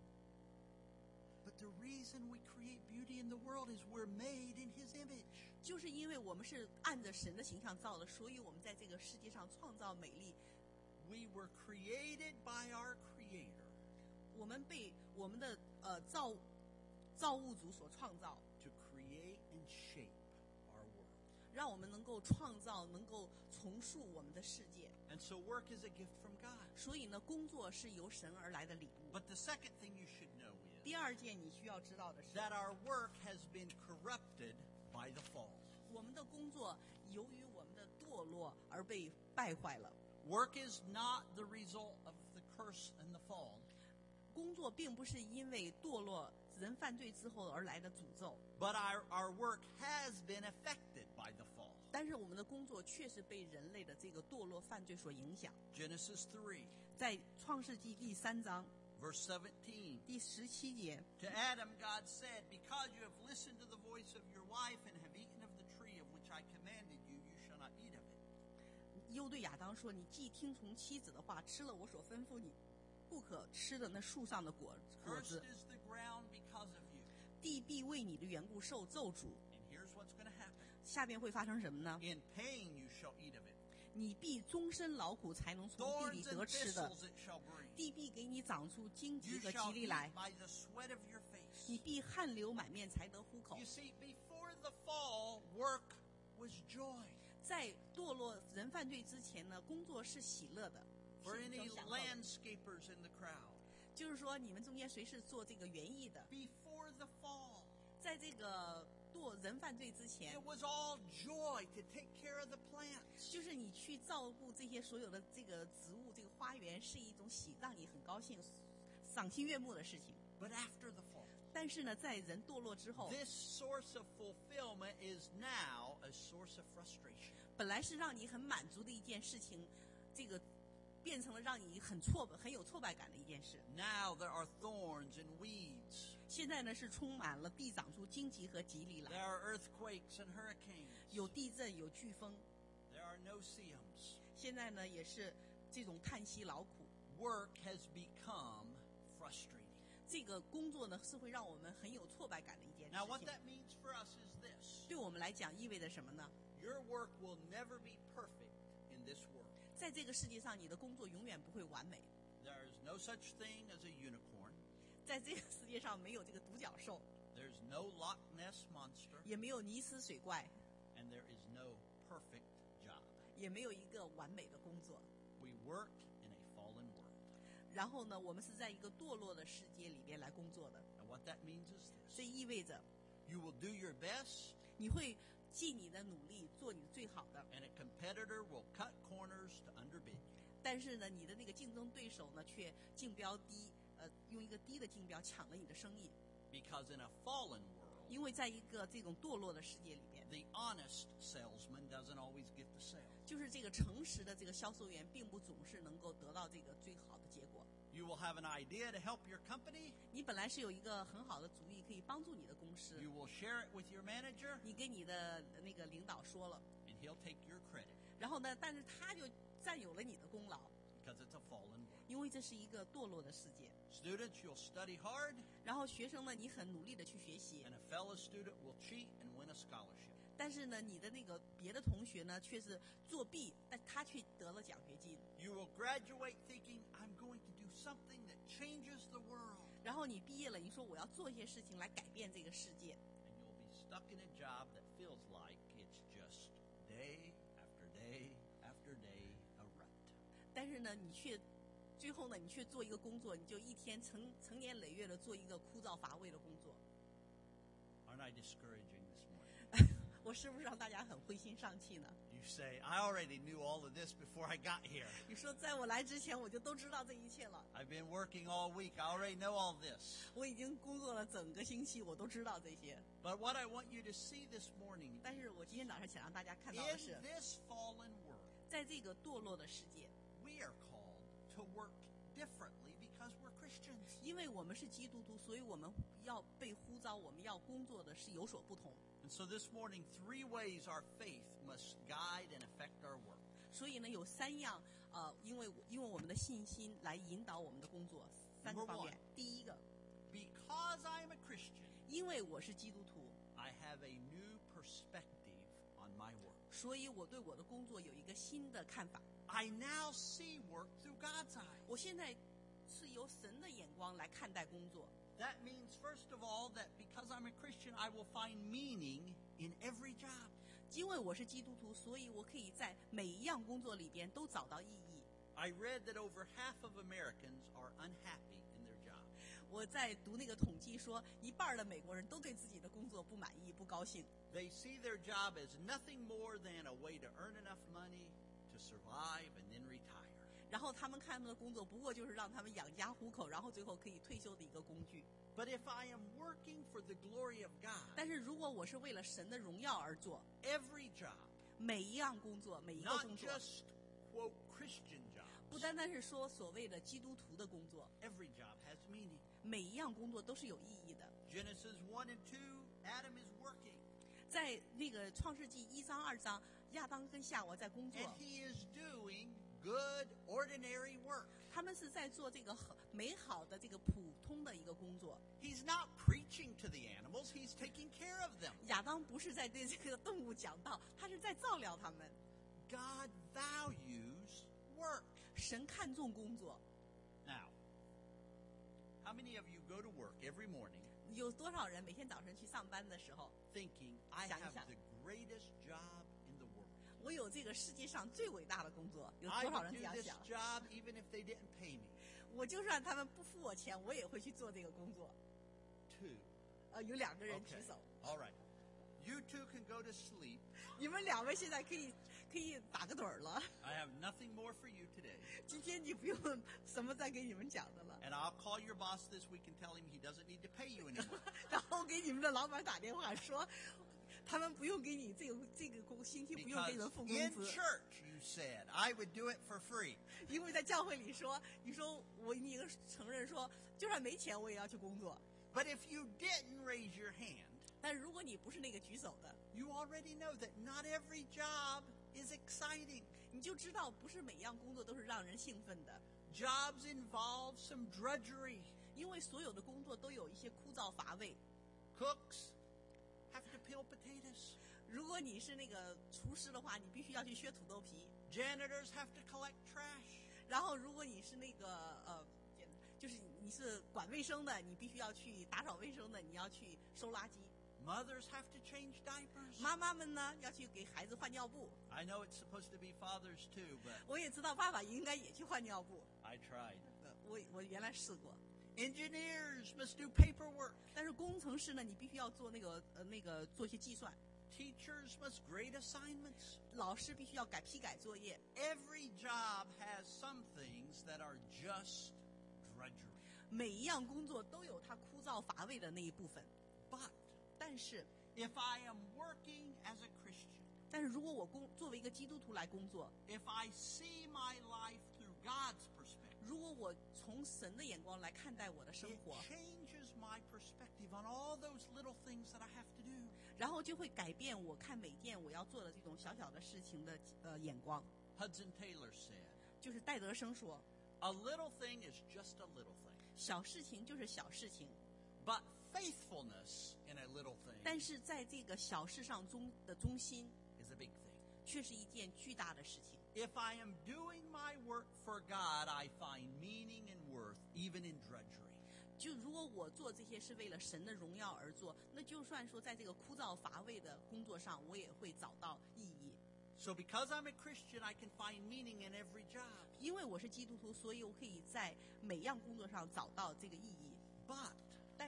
Speaker 2: But the reason we create beauty in the world is we're made in His image.
Speaker 1: 就是因为我们是按着神的形象造的，所以我们在这个世界上创造美丽。
Speaker 2: We were created by our Creator
Speaker 1: 我们被我们的呃造造物主所创造，
Speaker 2: to create and shape our world.
Speaker 1: 让我们能够创造，能够重塑我们的世界。
Speaker 2: And so work is a gift from God.
Speaker 1: 所以呢，工作是由神而来的礼物。
Speaker 2: But the second thing you should know is
Speaker 1: 第二件你需要知道的是，
Speaker 2: that our work has been corrupted by the fall.
Speaker 1: 我们的工作由于我们的堕落而被败坏了。
Speaker 2: Work is not the result of the curse and the fall,
Speaker 1: 工作并不是因为堕落人犯罪之后而来的诅咒，
Speaker 2: but our, our work has been affected by the fall.
Speaker 1: 但是我们的工作确实被人类的这个堕落犯罪所影响。
Speaker 2: Genesis three,
Speaker 1: 在创世纪第三章
Speaker 2: verse seventeen.
Speaker 1: 第十七节，
Speaker 2: To Adam, God said, because you have listened to the voice of your wife and have eaten of the tree of which I commanded you, you shall not eat of it.
Speaker 1: 又对亚当说：“你既听从妻子的话，吃了我所吩咐你不可吃的那树上的果果
Speaker 2: Cursed
Speaker 1: 子，
Speaker 2: is the ground because of you.
Speaker 1: 地必为你的缘故受咒诅。
Speaker 2: And here's what's going to happen.
Speaker 1: 下边会发生什么呢？
Speaker 2: In pain you shall eat of it.
Speaker 1: 你必终身劳苦，才能从地里
Speaker 2: Thorns
Speaker 1: 得
Speaker 2: and
Speaker 1: 吃的。
Speaker 2: thistles it shall bring.
Speaker 1: 地必给你长出荆棘
Speaker 2: You
Speaker 1: 和
Speaker 2: shall
Speaker 1: 吉利
Speaker 2: eat
Speaker 1: 来，
Speaker 2: by the sweat of your face.
Speaker 1: 你必汗流满面，才得糊口
Speaker 2: You。see, before the fall, work was joy.
Speaker 1: 在堕落人犯罪之前呢，工作是喜乐的，
Speaker 2: For
Speaker 1: 是一
Speaker 2: any
Speaker 1: 种享受的。
Speaker 2: landscapers in the crowd,
Speaker 1: 就是说，你们中间谁是做这个园艺的？
Speaker 2: before the fall,
Speaker 1: 在这个堕人犯罪之前
Speaker 2: it，was all joy to take care of the plants.
Speaker 1: 就是你去照顾这些所有的这个植物，这个花园是一种喜，让你很高兴、赏心悦目的事情。
Speaker 2: But after the fall,
Speaker 1: 但是呢，在人堕落之后，
Speaker 2: this source of fulfillment is now a source of frustration.
Speaker 1: 本来是让你很满足的一件事情，这个变成了让你很挫很有挫败感的一件事。
Speaker 2: Now there are thorns and weeds.
Speaker 1: 现在呢，是充满了地长出荆棘和棘藜
Speaker 2: There
Speaker 1: 来，
Speaker 2: are earthquakes and hurricanes.
Speaker 1: 有地震，有飓风。
Speaker 2: There are no-see-ums.
Speaker 1: 现在呢，也是这种叹息劳苦。
Speaker 2: Work has become frustrating.
Speaker 1: 这个工作呢，是会让我们很有挫败感的一件
Speaker 2: Now, what
Speaker 1: 事情。
Speaker 2: that means for us is this.
Speaker 1: 对我们来讲，意味着什么呢？
Speaker 2: Your work will never be perfect in this world.
Speaker 1: 在这个世界上，你的工作永远不会完美。
Speaker 2: There is no such thing as a unicorn.
Speaker 1: 在这个世界上，没有这个独角兽，
Speaker 2: There's no Loch Ness monster.
Speaker 1: 也没有尼斯水怪，
Speaker 2: And there is no perfect job.
Speaker 1: 也没有一个完美的工作。
Speaker 2: We work in a fallen world.
Speaker 1: 然后呢，我们是在一个堕落的世界里边来工作的。
Speaker 2: And what that means is
Speaker 1: 这
Speaker 2: this.
Speaker 1: 意味着
Speaker 2: You will do your best,
Speaker 1: 你会尽你的努力，做你最好的。
Speaker 2: and a competitor will cut corners to underbid you.
Speaker 1: 但是呢，你的那个竞争对手呢，却竞标低，呃，用一个低的竞标抢了你的生意。
Speaker 2: Because in a fallen world,
Speaker 1: 因为在一个这种堕落的世界里边，
Speaker 2: the honest salesman doesn't always get the sale.
Speaker 1: 就是这个诚实的这个销售员，并不总是能够得到这个最好的结果。
Speaker 2: You will have an idea to help your company.
Speaker 1: 你本来是有一个很好的主意，可以帮助你的公司，
Speaker 2: You will share it with your manager,
Speaker 1: 你给你的那个领导说了，
Speaker 2: and he'll take your credit
Speaker 1: 然后呢，但是他就占有了你的功劳，
Speaker 2: because it's a fallen world.
Speaker 1: 因为这是一个堕落的世界。
Speaker 2: Students, you'll study hard,
Speaker 1: 然后学生呢，你很努力的去学习，
Speaker 2: and a fellow student will cheat and win a scholarship.
Speaker 1: 但是呢，你的那个别的同学呢，却是作弊，但他却得了奖学金。
Speaker 2: You will graduate thinking, I'm going to do something that changes the world.
Speaker 1: 然后你毕业了，你说我要做一些事情来改变这个世界，
Speaker 2: And you'll be stuck in a job that feels like it's just day after day after day a rut.
Speaker 1: 但是呢，你却最后呢，你却做一个工作，你就一天成成年累月的做一个枯燥乏味的工作。
Speaker 2: Aren't I discouraging this morning?
Speaker 1: 我是不是让大家很灰心丧气呢？
Speaker 2: You say, I already knew all of this before I got here.
Speaker 1: 你说在我来之前我就都知道这一切了，
Speaker 2: I've been working all week. I already know all this.
Speaker 1: 我已经工作了整个星期，我都知道这些。
Speaker 2: But what I want you to see this morning,
Speaker 1: 但是我今天早上想让大家看到的
Speaker 2: in
Speaker 1: 是，
Speaker 2: this fallen world,
Speaker 1: 在这个堕落的世界，
Speaker 2: we are called to work differently because we're Christians.
Speaker 1: 因为我们是基督徒，所以我们要被呼召，我们要工作的是有所不同。
Speaker 2: And so this morning, three ways our faith must guide and affect our work.
Speaker 1: 所以呢，有三样，呃，因为因为我们的信心来引导我们的工作，三个
Speaker 2: Number
Speaker 1: 方面
Speaker 2: one.。
Speaker 1: 第一个，
Speaker 2: Because I'm a Christian,
Speaker 1: 因为我是基督徒，
Speaker 2: I have a new perspective on my work.
Speaker 1: 所以我对我的工作有一个新的看法。
Speaker 2: I now see work through God's eyes.
Speaker 1: 我现在是由神的眼光来看待工作。
Speaker 2: That means, first of all, that because I'm a Christian, I will find meaning in every job.
Speaker 1: 因为我是基督徒，所以我可以在每一样工作里边都找到意义。
Speaker 2: I read that over half of Americans are unhappy in their job.
Speaker 1: 我在读那个统计说，一半的美国人都对自己的工作不满意、不高兴。
Speaker 2: They see their job as nothing more than a way to earn enough money to survive and then retire.
Speaker 1: 然后他们看他们的工作，不过就是让他们养家糊口，然后最后可以退休的一个工具。
Speaker 2: But if I am working for the glory of God,
Speaker 1: 但是如果我是为了神的荣耀而做，
Speaker 2: every job,
Speaker 1: 每一样工作，每一个
Speaker 2: not
Speaker 1: 工作，
Speaker 2: just, quote, Christian
Speaker 1: 不
Speaker 2: jobs,
Speaker 1: 单单是说所谓的基督徒的工作，
Speaker 2: every job has meaning.
Speaker 1: 每一样工作都是有意义的。
Speaker 2: Genesis one and two, Adam is working,
Speaker 1: 在那个创世纪一章、二章，亚当跟夏娃在工作，
Speaker 2: and he is doing good, ordinary work.
Speaker 1: 他们是在做这个很美好的这个普通的一个工作。
Speaker 2: He's not preaching to the animals, he's taking care of them.
Speaker 1: 亚当不是在对这个动物讲道，他是在照料他们。
Speaker 2: God values work.
Speaker 1: 神看重工作。
Speaker 2: Now, how many of you go to work every morning
Speaker 1: 有多少人每天早晨去上班的时候，
Speaker 2: thinking, I
Speaker 1: 想一
Speaker 2: have
Speaker 1: 想。
Speaker 2: the greatest job in the world?
Speaker 1: 我有这个世界上最伟大的工作？有
Speaker 2: I
Speaker 1: 多少
Speaker 2: would
Speaker 1: 人
Speaker 2: do
Speaker 1: 这样
Speaker 2: this
Speaker 1: 想？
Speaker 2: job even if they didn't pay me.
Speaker 1: 我就算他们不付我钱，我也会去做这个工作。
Speaker 2: Two.
Speaker 1: 呃，有两个人
Speaker 2: Okay.
Speaker 1: 举手，
Speaker 2: All right. You two can go to sleep.
Speaker 1: 你们两位现在可以可以打个盹儿了。
Speaker 2: I have nothing more for you today.
Speaker 1: 今天你不用什么再给你们讲的了。
Speaker 2: And I'll call your boss this week and tell him he doesn't need to pay you anymore.
Speaker 1: 然后给你们的老板打电话说，他们不用给你这个这个工星期不用给你们
Speaker 2: Because
Speaker 1: 付工
Speaker 2: in
Speaker 1: 资，
Speaker 2: church you said, I would do it for free.
Speaker 1: 因为在教会里说，你说我你承认说，就算没钱我也要去工作。
Speaker 2: But if you didn't raise your hand,
Speaker 1: 但如果你不是那个举手的，
Speaker 2: you already know that not every job is exciting.
Speaker 1: 你就知道不是每样工作都是让人兴奋的，
Speaker 2: Jobs involve some drudgery.
Speaker 1: 因为所有的工作都有一些枯燥乏味。
Speaker 2: Cooks have to peel potatoes.
Speaker 1: 如果你是那个厨师的话，你必须要去削土豆皮。
Speaker 2: Janitors have to collect trash.
Speaker 1: 然后，如果你是那个呃，就是你是管卫生的，你必须要去打扫卫生的，你要去收垃圾。
Speaker 2: Mothers have to change diapers.
Speaker 1: 妈妈们呢，要去给孩子换尿布。
Speaker 2: I know it's supposed to be fathers too, but
Speaker 1: 我也知道爸爸应该也去换尿布。
Speaker 2: I tried.
Speaker 1: 呃我我原来试过，
Speaker 2: Engineers must do paperwork.
Speaker 1: 但是工程师呢，你必须要做那个呃那个做些计算。
Speaker 2: Teachers must grade assignments.
Speaker 1: 老师必须要改批改作业。
Speaker 2: Every job has some things that are just drudgery.
Speaker 1: 每一样工作都有它枯燥乏味的那一部分。
Speaker 2: But
Speaker 1: 但是，
Speaker 2: if I am working as a Christian,
Speaker 1: 但是如果我工作为一个基督徒来工作，
Speaker 2: if I see my life through God's perspective,
Speaker 1: 如果我从神的眼光来看待我的生
Speaker 2: it
Speaker 1: 活，
Speaker 2: changes my perspective on all those little things that I have to do.
Speaker 1: 然后就会改变我看每件我要做的这种小小的事情的呃眼光。
Speaker 2: Hudson Taylor said,
Speaker 1: 就是戴德生说，
Speaker 2: a little thing is just a little thing,
Speaker 1: 小事情就是小事情，
Speaker 2: but faithfulness in a little thing
Speaker 1: 但是在这个小事上中的中心，
Speaker 2: is a big thing.
Speaker 1: 却是一件巨大的事情。
Speaker 2: If I am doing my work for God, I find meaning and worth even in drudgery.
Speaker 1: 就如果我做这些是为了神的荣耀而做，那就算说在这个枯燥乏味的工作上，我也会找到意义。
Speaker 2: So because I'm a Christian, I can find meaning in every job.
Speaker 1: 因为我是基督徒，所以我可以在每样工作上找到这个意义。
Speaker 2: But
Speaker 1: 但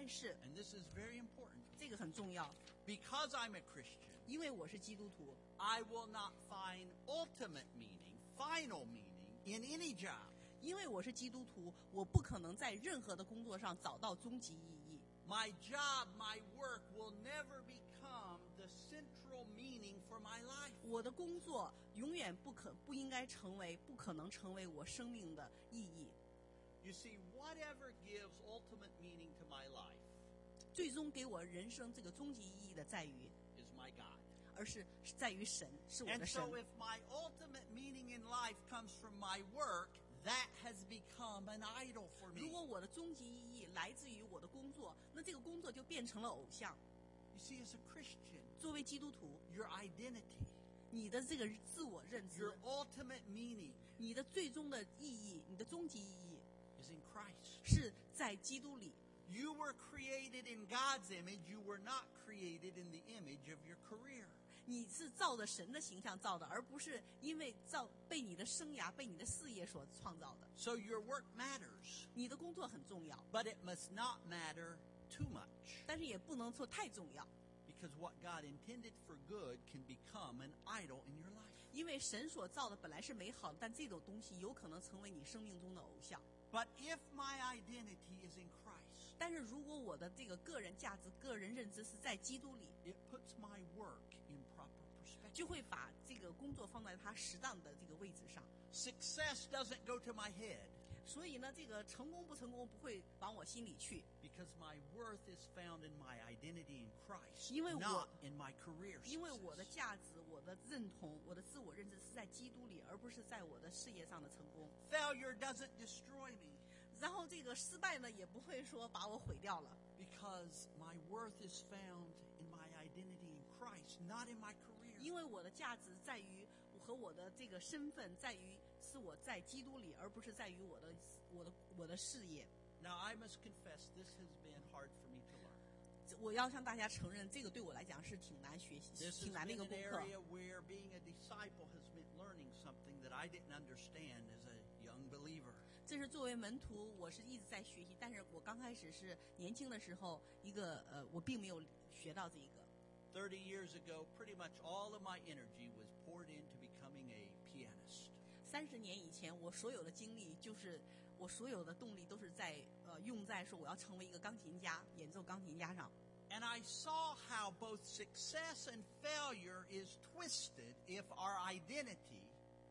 Speaker 1: 但是
Speaker 2: and this is very important,
Speaker 1: 这个很重要，
Speaker 2: because I'm a Christian,
Speaker 1: 因为我是基督徒，
Speaker 2: I will not find ultimate meaning, final meaning in any job.
Speaker 1: 因为我是基督徒，我不可能在任何的工作上找到终极意义。
Speaker 2: My job, my work will never become the central meaning for my life.
Speaker 1: 我的工作永远不可不应该成为，不可能成为我生命的意义。
Speaker 2: You see, whatever gives ultimate meaning to my life
Speaker 1: 最终给我人生这个终极意义的在于，
Speaker 2: is my God.
Speaker 1: 而是在于神，是我
Speaker 2: And
Speaker 1: 的神。
Speaker 2: so if my ultimate meaning in life comes from my work, that has become an idol for
Speaker 1: 如
Speaker 2: me.
Speaker 1: 果我的终极意义来自于我的工作，那这个工作就变成了偶像。
Speaker 2: You see, as a Christian,
Speaker 1: 作为基督徒，
Speaker 2: your identity,
Speaker 1: 你的这个自我认知
Speaker 2: your，ultimate meaning
Speaker 1: 你的最终的意义，你的终极意义
Speaker 2: is in Christ.
Speaker 1: 是在基督里。
Speaker 2: You were created in God's image. You were not created in the image of your career.
Speaker 1: 你是照着神的形象造的，而不是因为造被你的生涯、被你的事业所创造的。
Speaker 2: So your work matters,
Speaker 1: 你的工作很重要，
Speaker 2: but it must not matter too much,
Speaker 1: 但是也不能说太重要，
Speaker 2: because what God intended for good can become an idol in your life.
Speaker 1: 因为神所造的本来是美好的，但这种东西有可能成为你生命中的偶像。
Speaker 2: But if my identity is in Christ,
Speaker 1: 但是如果我的这个个人价值、个人认知是在基督里，
Speaker 2: it puts my work in proper perspective.
Speaker 1: 就会把这个工作放在它适当的这个位置上。
Speaker 2: Success doesn't go to my head,
Speaker 1: 所以呢，这个成功不成功不会往我心里去，
Speaker 2: because my worth is found in my identity in Christ,
Speaker 1: 因为我-
Speaker 2: not in my career
Speaker 1: 因为我的
Speaker 2: success.
Speaker 1: 价值、我的认同、我的自我认知是在基督里，而不是在我的事业上的成功。
Speaker 2: Failure doesn't destroy me,
Speaker 1: 然后这个失败呢，也不会说把我毁掉了，
Speaker 2: because my worth is found in my identity in Christ, not in my career.
Speaker 1: 因为我的价值在于和我的这个身份在于是我在基督里，而不是在于我的我的我的事业。
Speaker 2: Now, I must confess, this has been hard for me to learn.
Speaker 1: 我要向大家承认，这个对我来讲是挺难学习、
Speaker 2: This
Speaker 1: 挺
Speaker 2: has
Speaker 1: 难的一
Speaker 2: been
Speaker 1: 个
Speaker 2: an
Speaker 1: 功课。
Speaker 2: area where being a disciple has meant learning something that I didn't understand as a young believer.
Speaker 1: 这是作为门徒，我是一直在学习，但是我刚开始是年轻的时候，一个呃，我并没有学到这个。
Speaker 2: Thirty years ago, pretty much all of my energy was poured into becoming a pianist.
Speaker 1: 三十年以前，我所有的精力就是我所有的动力都是在呃用在说我要成为一个钢琴家，演奏钢琴家上。
Speaker 2: And I saw how both success and failure is twisted if our identity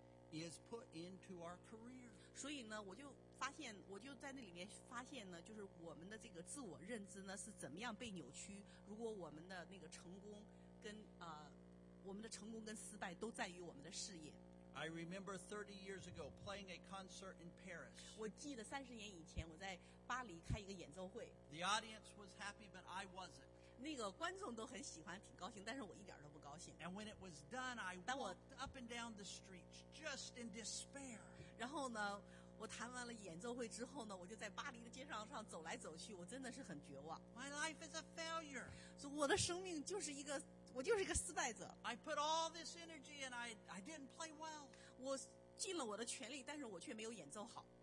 Speaker 2: is put into our career.
Speaker 1: 所以呢，我就发现，我就在那里面发现呢，就是我们的这个自我认知呢是怎么样被扭曲。如果我们的那个成功跟呃我们的成功跟失败都在于我们的事业。
Speaker 2: I remember thirty years ago playing a concert in Paris.
Speaker 1: 我记得三十年以前我在巴黎开一个演奏会，
Speaker 2: The audience was happy, but I wasn't.
Speaker 1: 那个观众都很喜欢，挺高兴，但是我一点都不高兴。
Speaker 2: And when it was done, I
Speaker 1: 当我-
Speaker 2: walked up and down the streets just in despair.
Speaker 1: 然后呢，我弹完了演奏会之后呢，我就在巴黎的街上上走来走去，我真的是很绝望。
Speaker 2: My life is a failure.
Speaker 1: 说我的生命就是一个，我就是一个失败者。
Speaker 2: I put all this energy and I, I didn't play well.
Speaker 1: 我尽了我的全力，但是我却没有演奏好。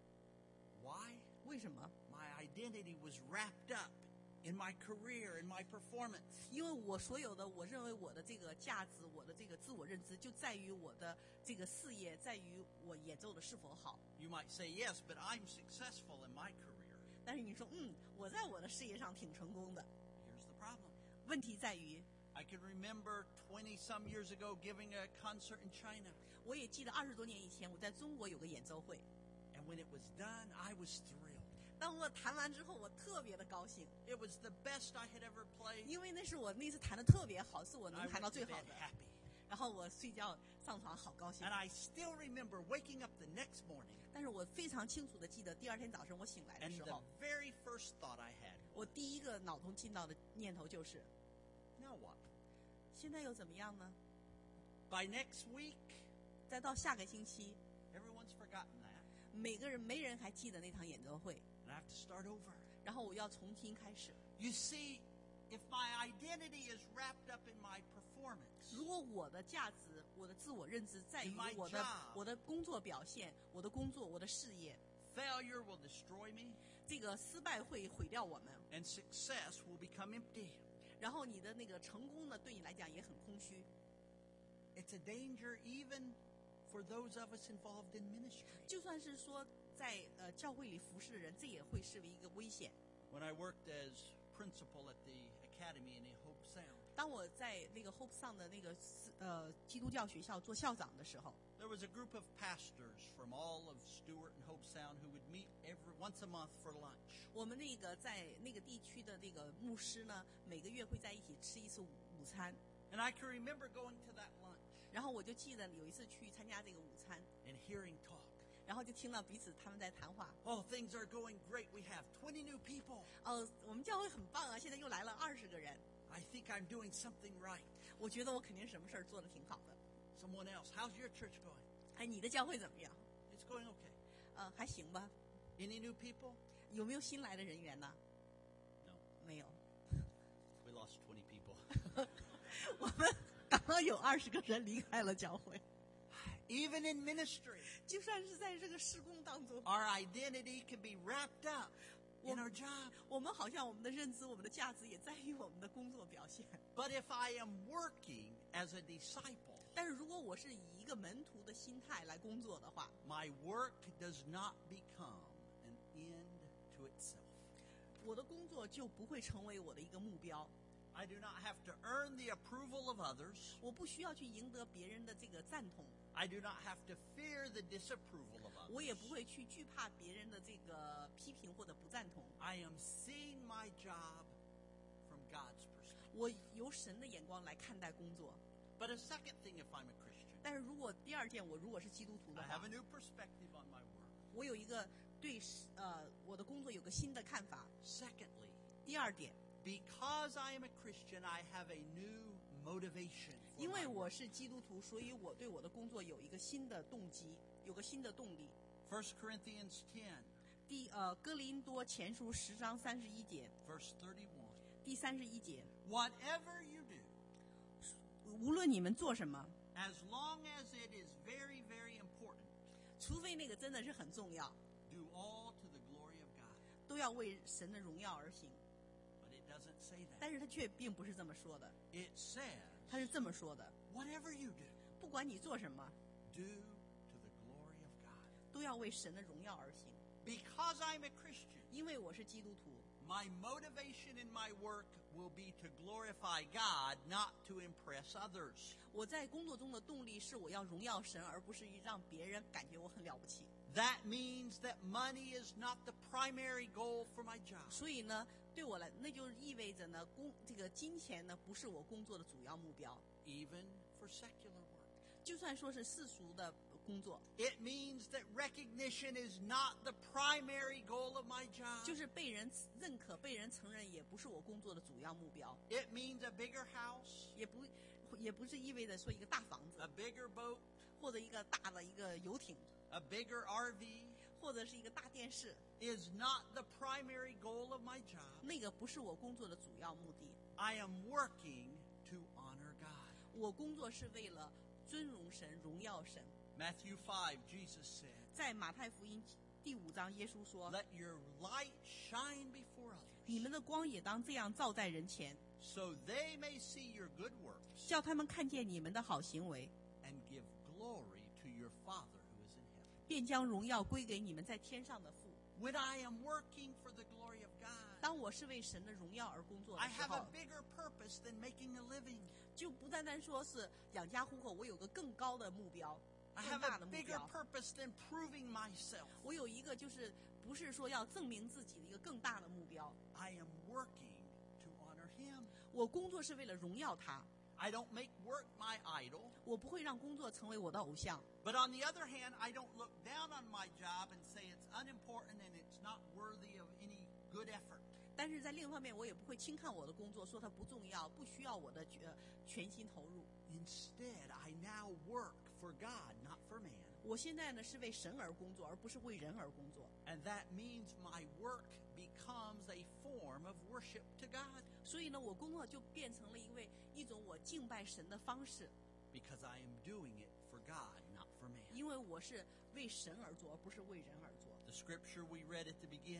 Speaker 2: Why?
Speaker 1: 为什么？
Speaker 2: My identity was wrapped up in my career, in my performance.
Speaker 1: 因为我所有的，我认为我的这个价值，我的这个自我认知，就在于我的这个事业，在于我演奏的是否好。
Speaker 2: You might say, yes, but I'm successful in my career.
Speaker 1: 但是你说，嗯，我在我的事业上挺成功的。
Speaker 2: Here's the problem.
Speaker 1: 问题在于，
Speaker 2: I can remember twenty some years ago giving a concert in China.
Speaker 1: 我也记得二十多年以前我在中国有个演奏会，
Speaker 2: And when it was done, I was thrilled.
Speaker 1: 当我弹完之后，我特别的高兴，
Speaker 2: It was the best I had ever played.
Speaker 1: 因为那是我那次弹的特别好，是我
Speaker 2: I
Speaker 1: 能弹到
Speaker 2: went
Speaker 1: 最
Speaker 2: to
Speaker 1: 好
Speaker 2: bed
Speaker 1: 的。
Speaker 2: happy.
Speaker 1: 然后我睡觉上床好高兴
Speaker 2: And，I still remember waking up the next morning,
Speaker 1: 但是我非常清楚的记得第二天早上我醒来的
Speaker 2: and
Speaker 1: 时
Speaker 2: the
Speaker 1: 候，
Speaker 2: very first thought I had,
Speaker 1: 我第一个脑中进到的念头就是：
Speaker 2: now what?
Speaker 1: 现在又怎么样呢？
Speaker 2: By next week,
Speaker 1: 再到下个星期，
Speaker 2: everyone's forgotten that,
Speaker 1: 每个人没人还记得那场演奏会，
Speaker 2: and I have to start over.
Speaker 1: 然后我要重新开始。
Speaker 2: You see, if my identity is wrapped up in my performance,
Speaker 1: 如果我的价值、我的自我认知在于
Speaker 2: In my
Speaker 1: 我的
Speaker 2: job.
Speaker 1: 我的工作表现、我的工作、我的事业，
Speaker 2: failure will destroy me,
Speaker 1: 这个失败会毁掉我们，
Speaker 2: and success will become empty.
Speaker 1: 然后你的那个成功呢，对你来讲也很空虚。
Speaker 2: It's a danger even for those of us involved in ministry.
Speaker 1: 就算是说在呃教会里服侍的人，这也会视为一个危险。
Speaker 2: When I worked as principal at the academy in Hope Sound,
Speaker 1: 当我在那个 Hope 上的那个呃基督教学校做校长的时候，
Speaker 2: there was a group of pastors from all of Stewart and Hope Sound who would meet every once a month for lunch.
Speaker 1: 我们那个在那个地区的那个牧师呢，每个月会在一起吃一次午午餐。
Speaker 2: And I can remember going to that lunch
Speaker 1: 然后我就记得有一次去参加这个午餐，
Speaker 2: and hearing talk.
Speaker 1: 然后就听到彼此他们在谈话。
Speaker 2: Oh, things are going great. We have twenty new people.
Speaker 1: 哦，我们教会很棒啊，现在又来了二十个人。
Speaker 2: I think I'm doing something right.
Speaker 1: 我觉得我肯定什么事儿做得挺好的。
Speaker 2: Someone else, how's your church going?
Speaker 1: 哎，你的教会怎么样？
Speaker 2: It's going okay.
Speaker 1: 呃，还行吧。
Speaker 2: Any new people?
Speaker 1: 有没有新来的人员呢？
Speaker 2: No.
Speaker 1: 没有。
Speaker 2: We lost twenty people.
Speaker 1: 我们刚刚有二十个人离开了教会。
Speaker 2: Even in ministry,
Speaker 1: 就算是在这个事工当中，
Speaker 2: our identity can be wrapped up in our job.
Speaker 1: 我们好像我们的认知、我们的价值也在于我们的工作表现。
Speaker 2: But if I am working as a disciple,
Speaker 1: 但是如果我是以一个门徒的心态来工作的话，
Speaker 2: my work does not become an end to itself.
Speaker 1: 我的工作就不会成为我的一个目标。
Speaker 2: I do not have to earn the approval of others.
Speaker 1: 我不需要去赢得别人的这个赞同，
Speaker 2: I do not have to fear the disapproval of
Speaker 1: 我也
Speaker 2: others.
Speaker 1: 不会去惧怕别人的这个批评或者不赞同。
Speaker 2: I am seeing my job from God's perspective.
Speaker 1: 我由神的眼光来看待工作。
Speaker 2: But a second thing, if I'm a Christian,
Speaker 1: 但是如果第二件，我如果是基督徒的
Speaker 2: I
Speaker 1: 话
Speaker 2: have a，new perspective on my work.
Speaker 1: 我有一个对呃我的工作有个新的看法。
Speaker 2: Secondly,
Speaker 1: 第二点，
Speaker 2: because I am a Christian, I have a new motivation. for
Speaker 1: 因为
Speaker 2: my
Speaker 1: 我
Speaker 2: work.
Speaker 1: 是基督徒，所以我对我的工作有一个新的动机，有个新的动力。
Speaker 2: First Corinthians ten,
Speaker 1: 第呃哥林多前书十章三十一节，
Speaker 2: verse thirty-one.
Speaker 1: 第三十一节，
Speaker 2: Whatever you do,
Speaker 1: 无论你们做什么，
Speaker 2: as long as it is very, very important,
Speaker 1: 除非那个真的是很重要，
Speaker 2: do all to the glory of God.
Speaker 1: 都要为神的荣耀而行。
Speaker 2: But it doesn't say that.
Speaker 1: 但是他却并不是这么说的，
Speaker 2: It says,
Speaker 1: 他是这么说的：
Speaker 2: whatever you do,
Speaker 1: 不管你做什么，
Speaker 2: do to the glory of God.
Speaker 1: 都要为神的荣耀而行。
Speaker 2: Because I'm a Christian,
Speaker 1: 因为我是基督徒，
Speaker 2: my motivation in my work will be to glorify God, not to impress others.
Speaker 1: 我在工作中的动力是我要荣耀神，而不是让别人感觉我很了不起。
Speaker 2: That means that money is not the primary goal for my job.
Speaker 1: 所以呢，对我来，那就意味着呢，工这个金钱呢，不是我工作的主要目标。
Speaker 2: Even for secular work.
Speaker 1: 就算说是世俗的工作，
Speaker 2: It means that recognition is not the primary goal of my job.
Speaker 1: 就是被人认可、被人承认，也不是我工作的主要目标，
Speaker 2: It means a bigger house,
Speaker 1: 也不也不是意味着说一个大房子
Speaker 2: a bigger boat,
Speaker 1: 或者一个大的一个游艇，
Speaker 2: a bigger R V
Speaker 1: 或者是一个大电视，
Speaker 2: is not the primary goal of my job.
Speaker 1: 那个不是我工作的主要目的。
Speaker 2: I am working to honor God.
Speaker 1: 我工作是为了尊荣神、荣耀神。
Speaker 2: Matthew five, Jesus said,
Speaker 1: 在马太福音第五章，耶稣说
Speaker 2: let your light shine before：“ others,
Speaker 1: 你们的光也当这样照在人前，
Speaker 2: so they may see your good works
Speaker 1: 叫他们看见你们的好行为，
Speaker 2: and give glory to your Father who is in heaven.”
Speaker 1: 便将荣耀归给你们在天上的父。
Speaker 2: When I am working for the glory of God,
Speaker 1: 当我是为神的荣耀而工作
Speaker 2: I
Speaker 1: 的时
Speaker 2: have a
Speaker 1: 候，
Speaker 2: bigger purpose than making a living.
Speaker 1: 就不单单说是养家糊口，我有个更高的目标，
Speaker 2: I
Speaker 1: 更
Speaker 2: have
Speaker 1: 大
Speaker 2: a
Speaker 1: 的目
Speaker 2: bigger
Speaker 1: 标。
Speaker 2: purpose than proving myself.
Speaker 1: 我有一个就是不是说要证明自己的一个更大的目标。
Speaker 2: I am working to honor Him.
Speaker 1: 我工作是为了荣耀他，
Speaker 2: I don't make work my idol.
Speaker 1: 我不会让工作成为我的偶像。
Speaker 2: But on the other hand, I don't look down on my job and say it's unimportant and it's not worthy of any good effort.
Speaker 1: 但是在另一方面，我也不会轻看我的工作，说它不重要，不需要我的呃全心投入。
Speaker 2: Instead, I now work for God, not for man.
Speaker 1: 我现在呢是为神而工作，而不是为人而工作。
Speaker 2: And that means my work becomes a form of worship to God
Speaker 1: 所以呢，我工作就变成了一位一种我敬拜神的方式，
Speaker 2: because I am doing it for God, not for man.
Speaker 1: 因为我是为神而做，而不是为人而做。
Speaker 2: The scripture we read at the beginning,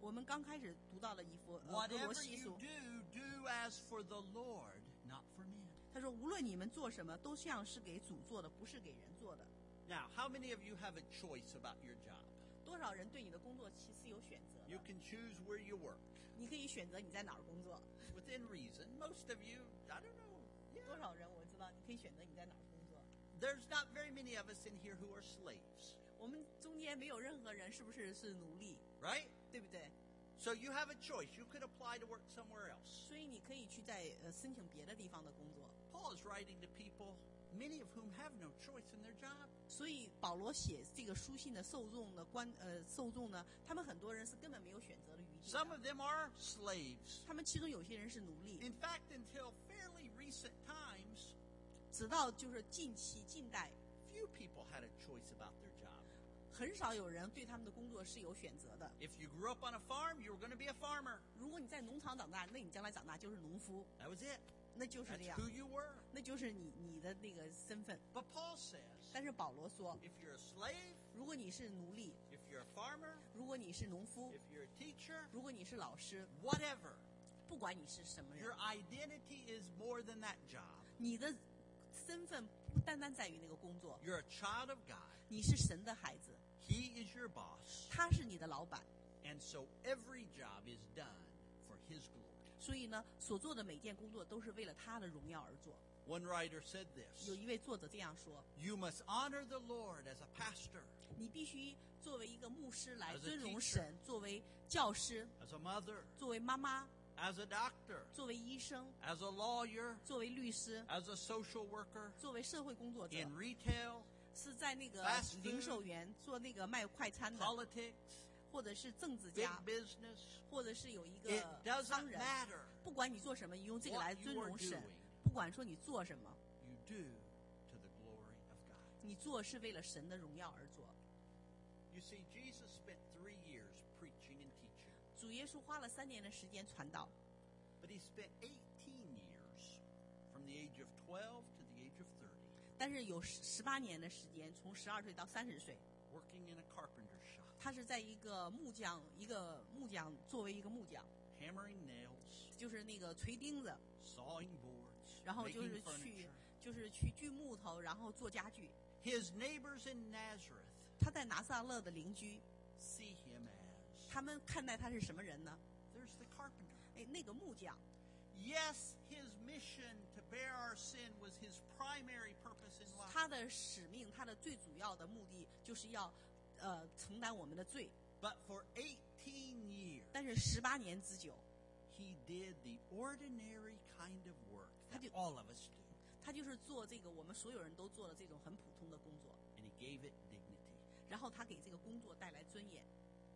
Speaker 1: 我们刚开始读到了以弗呃哥罗
Speaker 2: Whatever
Speaker 1: 西
Speaker 2: you
Speaker 1: 书，
Speaker 2: do, do as for the Lord, not for men.
Speaker 1: 他说无论你们做什么，都像是给主做的，不是给人做的。
Speaker 2: Now, how many of you have a choice about your job?
Speaker 1: 多少人对你的工作其实有选择
Speaker 2: You
Speaker 1: 的？
Speaker 2: can choose where you work.
Speaker 1: 你可以选择你在哪儿工作。
Speaker 2: Within reason, most of you, I don't know.
Speaker 1: 多
Speaker 2: Yeah.
Speaker 1: 少人我知道，你可以选择你在哪儿工作。
Speaker 2: There's not very many of us in here who are slaves,
Speaker 1: 我们中间没有任何人是不是是奴隶，
Speaker 2: right?
Speaker 1: 对不对？
Speaker 2: So you have a choice. You could apply to work somewhere else.
Speaker 1: 所以你可以去在呃申请别的地方的工作。
Speaker 2: Paul is writing to people, many of whom have no choice in their job.
Speaker 1: 所以保罗写这个书信的受众的观呃受众呢，他们很多人是根本没有选择的余地的。
Speaker 2: Some of them are slaves.
Speaker 1: 他们其中有些人是奴隶，
Speaker 2: In fact, until fairly recent times,
Speaker 1: 直到就是近期近代，
Speaker 2: few people had a choice about their job.
Speaker 1: 很少有人对他们的工作是有选择的。
Speaker 2: If you grew up on a farm, you were going to be a farmer.
Speaker 1: 如果你在农场长大，那你将来长大就是农夫，
Speaker 2: That was it.
Speaker 1: 那就是这
Speaker 2: That's
Speaker 1: 样，
Speaker 2: who you were.
Speaker 1: 那就是你你的那个身份。
Speaker 2: But Paul says,
Speaker 1: 但是保罗说，
Speaker 2: if you're a slave,
Speaker 1: 如果你是奴隶，
Speaker 2: if you're a farmer,
Speaker 1: 如果你是农夫，
Speaker 2: if you're a teacher,
Speaker 1: 如果你是老师，
Speaker 2: whatever,
Speaker 1: 不管你是什么
Speaker 2: your
Speaker 1: 人，
Speaker 2: identity is more than that job.
Speaker 1: 你的身份不单单在于那个工作，
Speaker 2: You're a child of God.
Speaker 1: 你是神的孩子，
Speaker 2: He is your boss.
Speaker 1: 他是你的老板，
Speaker 2: And so every job is done for his glory.
Speaker 1: 所以呢，所做的每件工作都是为了他的荣耀而做。
Speaker 2: One writer said this,
Speaker 1: 有一位作者这样说：
Speaker 2: you must honor the Lord as a pastor,
Speaker 1: 你必须作为一个牧师来
Speaker 2: As a
Speaker 1: 尊荣
Speaker 2: teacher
Speaker 1: 神，作为教师，
Speaker 2: as a mother,
Speaker 1: 作为妈妈，
Speaker 2: as a doctor,
Speaker 1: 作为医生，
Speaker 2: as a lawyer,
Speaker 1: 作为律师，
Speaker 2: as a social worker,
Speaker 1: 作为社会工作者，
Speaker 2: in retail,
Speaker 1: 是在那个
Speaker 2: fast food
Speaker 1: 零售员做那个卖快餐的，
Speaker 2: politics,
Speaker 1: 或者是政治
Speaker 2: big
Speaker 1: 家，
Speaker 2: business.
Speaker 1: 或者是有一
Speaker 2: It
Speaker 1: 个商
Speaker 2: doesn't
Speaker 1: 人。
Speaker 2: matter
Speaker 1: 不管你做什么，你用这个来
Speaker 2: what
Speaker 1: 尊
Speaker 2: you are
Speaker 1: 荣神
Speaker 2: doing.。
Speaker 1: 不管说你做什么，
Speaker 2: You do to the glory of God.
Speaker 1: 你做是为了神的荣耀而做。
Speaker 2: You see, Jesus spent three years preaching and teaching,
Speaker 1: 主耶稣花了三年的时间传道，
Speaker 2: but he spent eighteen years from the age of twelve to the age of thirty
Speaker 1: 但是有十十八年的时间，从十二岁到三十岁，
Speaker 2: working in a carpenter shop,
Speaker 1: 他是在一个木匠，一个木匠作为一个木匠，
Speaker 2: hammering nails,
Speaker 1: 就是那个锤钉子，
Speaker 2: sawing boards,
Speaker 1: 然后就
Speaker 2: making
Speaker 1: 是去
Speaker 2: furniture.
Speaker 1: 就是去锯木头，然后做家具。
Speaker 2: His neighbors in Nazareth
Speaker 1: 他在拿撒勒的邻居，
Speaker 2: see him as
Speaker 1: 他们看待他是什么人呢？
Speaker 2: there's the carpenter.
Speaker 1: 哎，那个木匠。
Speaker 2: Yes, his mission to bear our sin was his primary purpose in life.
Speaker 1: 他的使命，他的最主要的目的就是要，呃，承担我们的罪。
Speaker 2: But for eighteen years,
Speaker 1: 但是十八年之久，
Speaker 2: he did the ordinary kind of work that
Speaker 1: 他就-
Speaker 2: all of us do,
Speaker 1: 他就是做这个我们所有人都做的这种很普通的工作，
Speaker 2: and he gave it dignity.
Speaker 1: 然后他给这个工作带来尊严。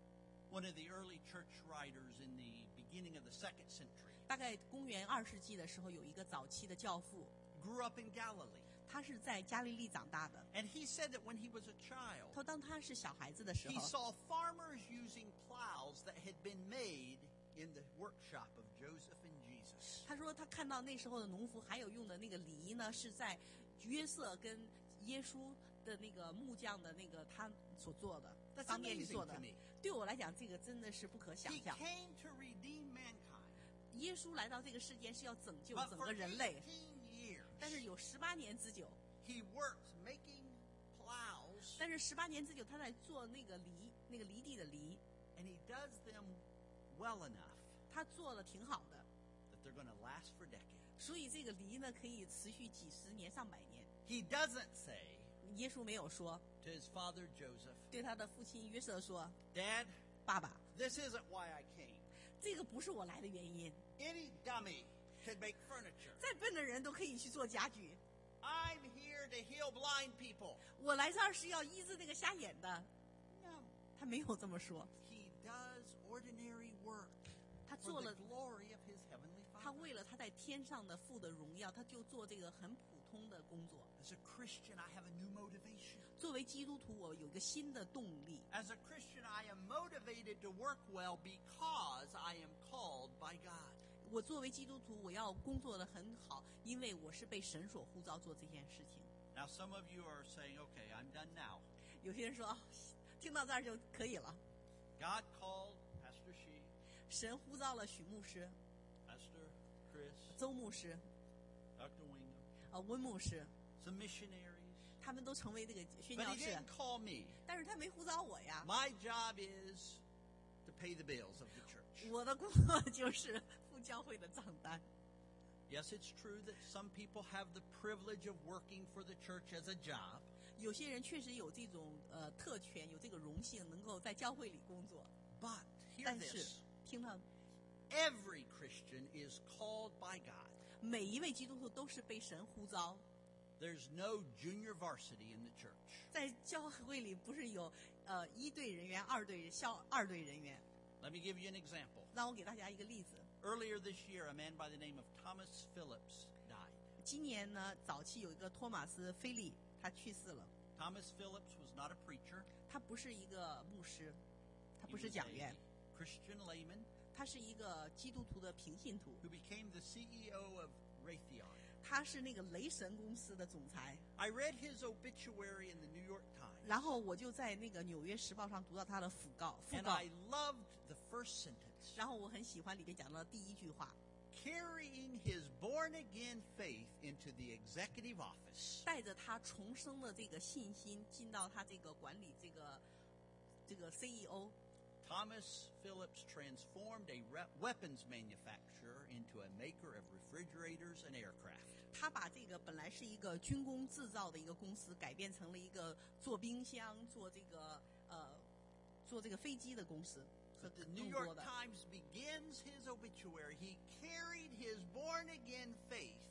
Speaker 2: One of the early church writers in the beginning of the second century
Speaker 1: 大概公元二世纪的时候，有一个早期的教父，
Speaker 2: grew up in Galilee,
Speaker 1: 他是在加利利长大的。
Speaker 2: and he said that when he was a child,
Speaker 1: 他当他是小孩子的时
Speaker 2: he
Speaker 1: 候，
Speaker 2: saw farmers using plows that had been made in the workshop of Joseph and Jesus.
Speaker 1: 他说他看到那时候的农夫还有用的那个犁呢，是在约瑟跟耶稣的那个木匠的那个他所做的
Speaker 2: That's
Speaker 1: 商店里
Speaker 2: amazing
Speaker 1: 做
Speaker 2: to
Speaker 1: 的
Speaker 2: me.。
Speaker 1: 对我来讲，这个真的是不可想
Speaker 2: He
Speaker 1: 象。
Speaker 2: came to redeem mankind,
Speaker 1: 耶稣来到这个世间是要拯救
Speaker 2: but
Speaker 1: 整
Speaker 2: for
Speaker 1: 个人类，
Speaker 2: eighteen years,
Speaker 1: 但是有十八年之久，
Speaker 2: he works making plows,
Speaker 1: 但是十八年之久，他在做那个犁，那个犁地的犁，
Speaker 2: and he does them well enough
Speaker 1: 他做的挺好的，
Speaker 2: that they're going to last for decades.
Speaker 1: 所以这个犁呢可以持续几十年、上百年。
Speaker 2: He doesn't say
Speaker 1: 耶稣没有说，
Speaker 2: to his father Joseph,
Speaker 1: 对他的父亲约瑟说
Speaker 2: Dad, ：“
Speaker 1: 爸爸，
Speaker 2: this isn't why I came.
Speaker 1: 这个不是我来的原因，
Speaker 2: Any dummy could make furniture.
Speaker 1: 再笨的人都可以去做家具。
Speaker 2: I'm here to heal blind people.
Speaker 1: 我来这儿是要医治那个瞎眼的。”
Speaker 2: No,
Speaker 1: 他没有这么说，
Speaker 2: he does ordinary work
Speaker 1: 他
Speaker 2: for
Speaker 1: 做
Speaker 2: the
Speaker 1: 了，
Speaker 2: glory of his heavenly
Speaker 1: 他
Speaker 2: Father.
Speaker 1: 为了他在天上的父的荣耀，他就做这个很普通的工作。
Speaker 2: As a Christian, I have a new motivation.
Speaker 1: 作为基督徒，我有一个新的动力。
Speaker 2: As a Christian, I am motivated to work well because I am called by God.
Speaker 1: 我作为基督徒，我要工作的很好，因为我是被神所呼召做这件事情。
Speaker 2: Now, some of you are saying, okay, I'm done now.
Speaker 1: 有些人说，哦听到这儿就可以了。
Speaker 2: God called Pastor Shi
Speaker 1: 神呼召了许牧师、
Speaker 2: Pastor Chris,
Speaker 1: 周牧师、
Speaker 2: Doctor Wingham,
Speaker 1: 呃温牧师，
Speaker 2: some missionaries.
Speaker 1: 他们都成为这个宣
Speaker 2: But
Speaker 1: 教
Speaker 2: he
Speaker 1: 士，
Speaker 2: didn't call me.
Speaker 1: 但是他没呼召我呀。
Speaker 2: My job is to pay the bills of the church.
Speaker 1: 我的工作就是付教会的账单。
Speaker 2: Yes, it's true that some people have the privilege of working for the church as a job.
Speaker 1: 有些人确实有这种呃特权，有这个荣幸，能够在教会里工作。
Speaker 2: But hear
Speaker 1: 但是
Speaker 2: this.
Speaker 1: 听到
Speaker 2: Every Christian is called by God.
Speaker 1: 每一位基督徒都是被神呼召，
Speaker 2: There's no junior varsity in the church.
Speaker 1: 在教会里不是有呃一队人员、二队校二队人员。
Speaker 2: Let me give you an example.
Speaker 1: 让我给大家一个例子。
Speaker 2: Earlier this year, a man by the name of Thomas Phillips died.
Speaker 1: 今年呢，早期有一个托马斯·菲利，他去世了。
Speaker 2: Thomas Phillips was not a preacher.
Speaker 1: 他不是一个牧师，他
Speaker 2: He
Speaker 1: 不是
Speaker 2: was
Speaker 1: 讲员，
Speaker 2: a Christian layman
Speaker 1: 他是一个基督徒的平信徒，
Speaker 2: who became the C E O of Raytheon.
Speaker 1: 他是那个雷神公司的总裁。
Speaker 2: I read his obituary in the New York Times,
Speaker 1: 然后我就在那个《纽约时报》上读到他的讣告，讣
Speaker 2: and
Speaker 1: 告
Speaker 2: I。loved the first sentence.
Speaker 1: 然后我很喜欢里面讲到的第一句话，
Speaker 2: Carrying his born-again faith into the executive office,
Speaker 1: 带着他重生的这个信心进到他这个管理这个这个 C E O。
Speaker 2: Thomas Phillips transformed a re- weapons manufacturer into a maker of refrigerators and aircraft.
Speaker 1: 他把这个本来是一个军工制造的一个公司，改变成了一个做冰箱、做这个呃做这个飞机的公司，和
Speaker 2: But the New
Speaker 1: 更
Speaker 2: York
Speaker 1: 多的。
Speaker 2: Times begins his obituary. He carried his born-again faith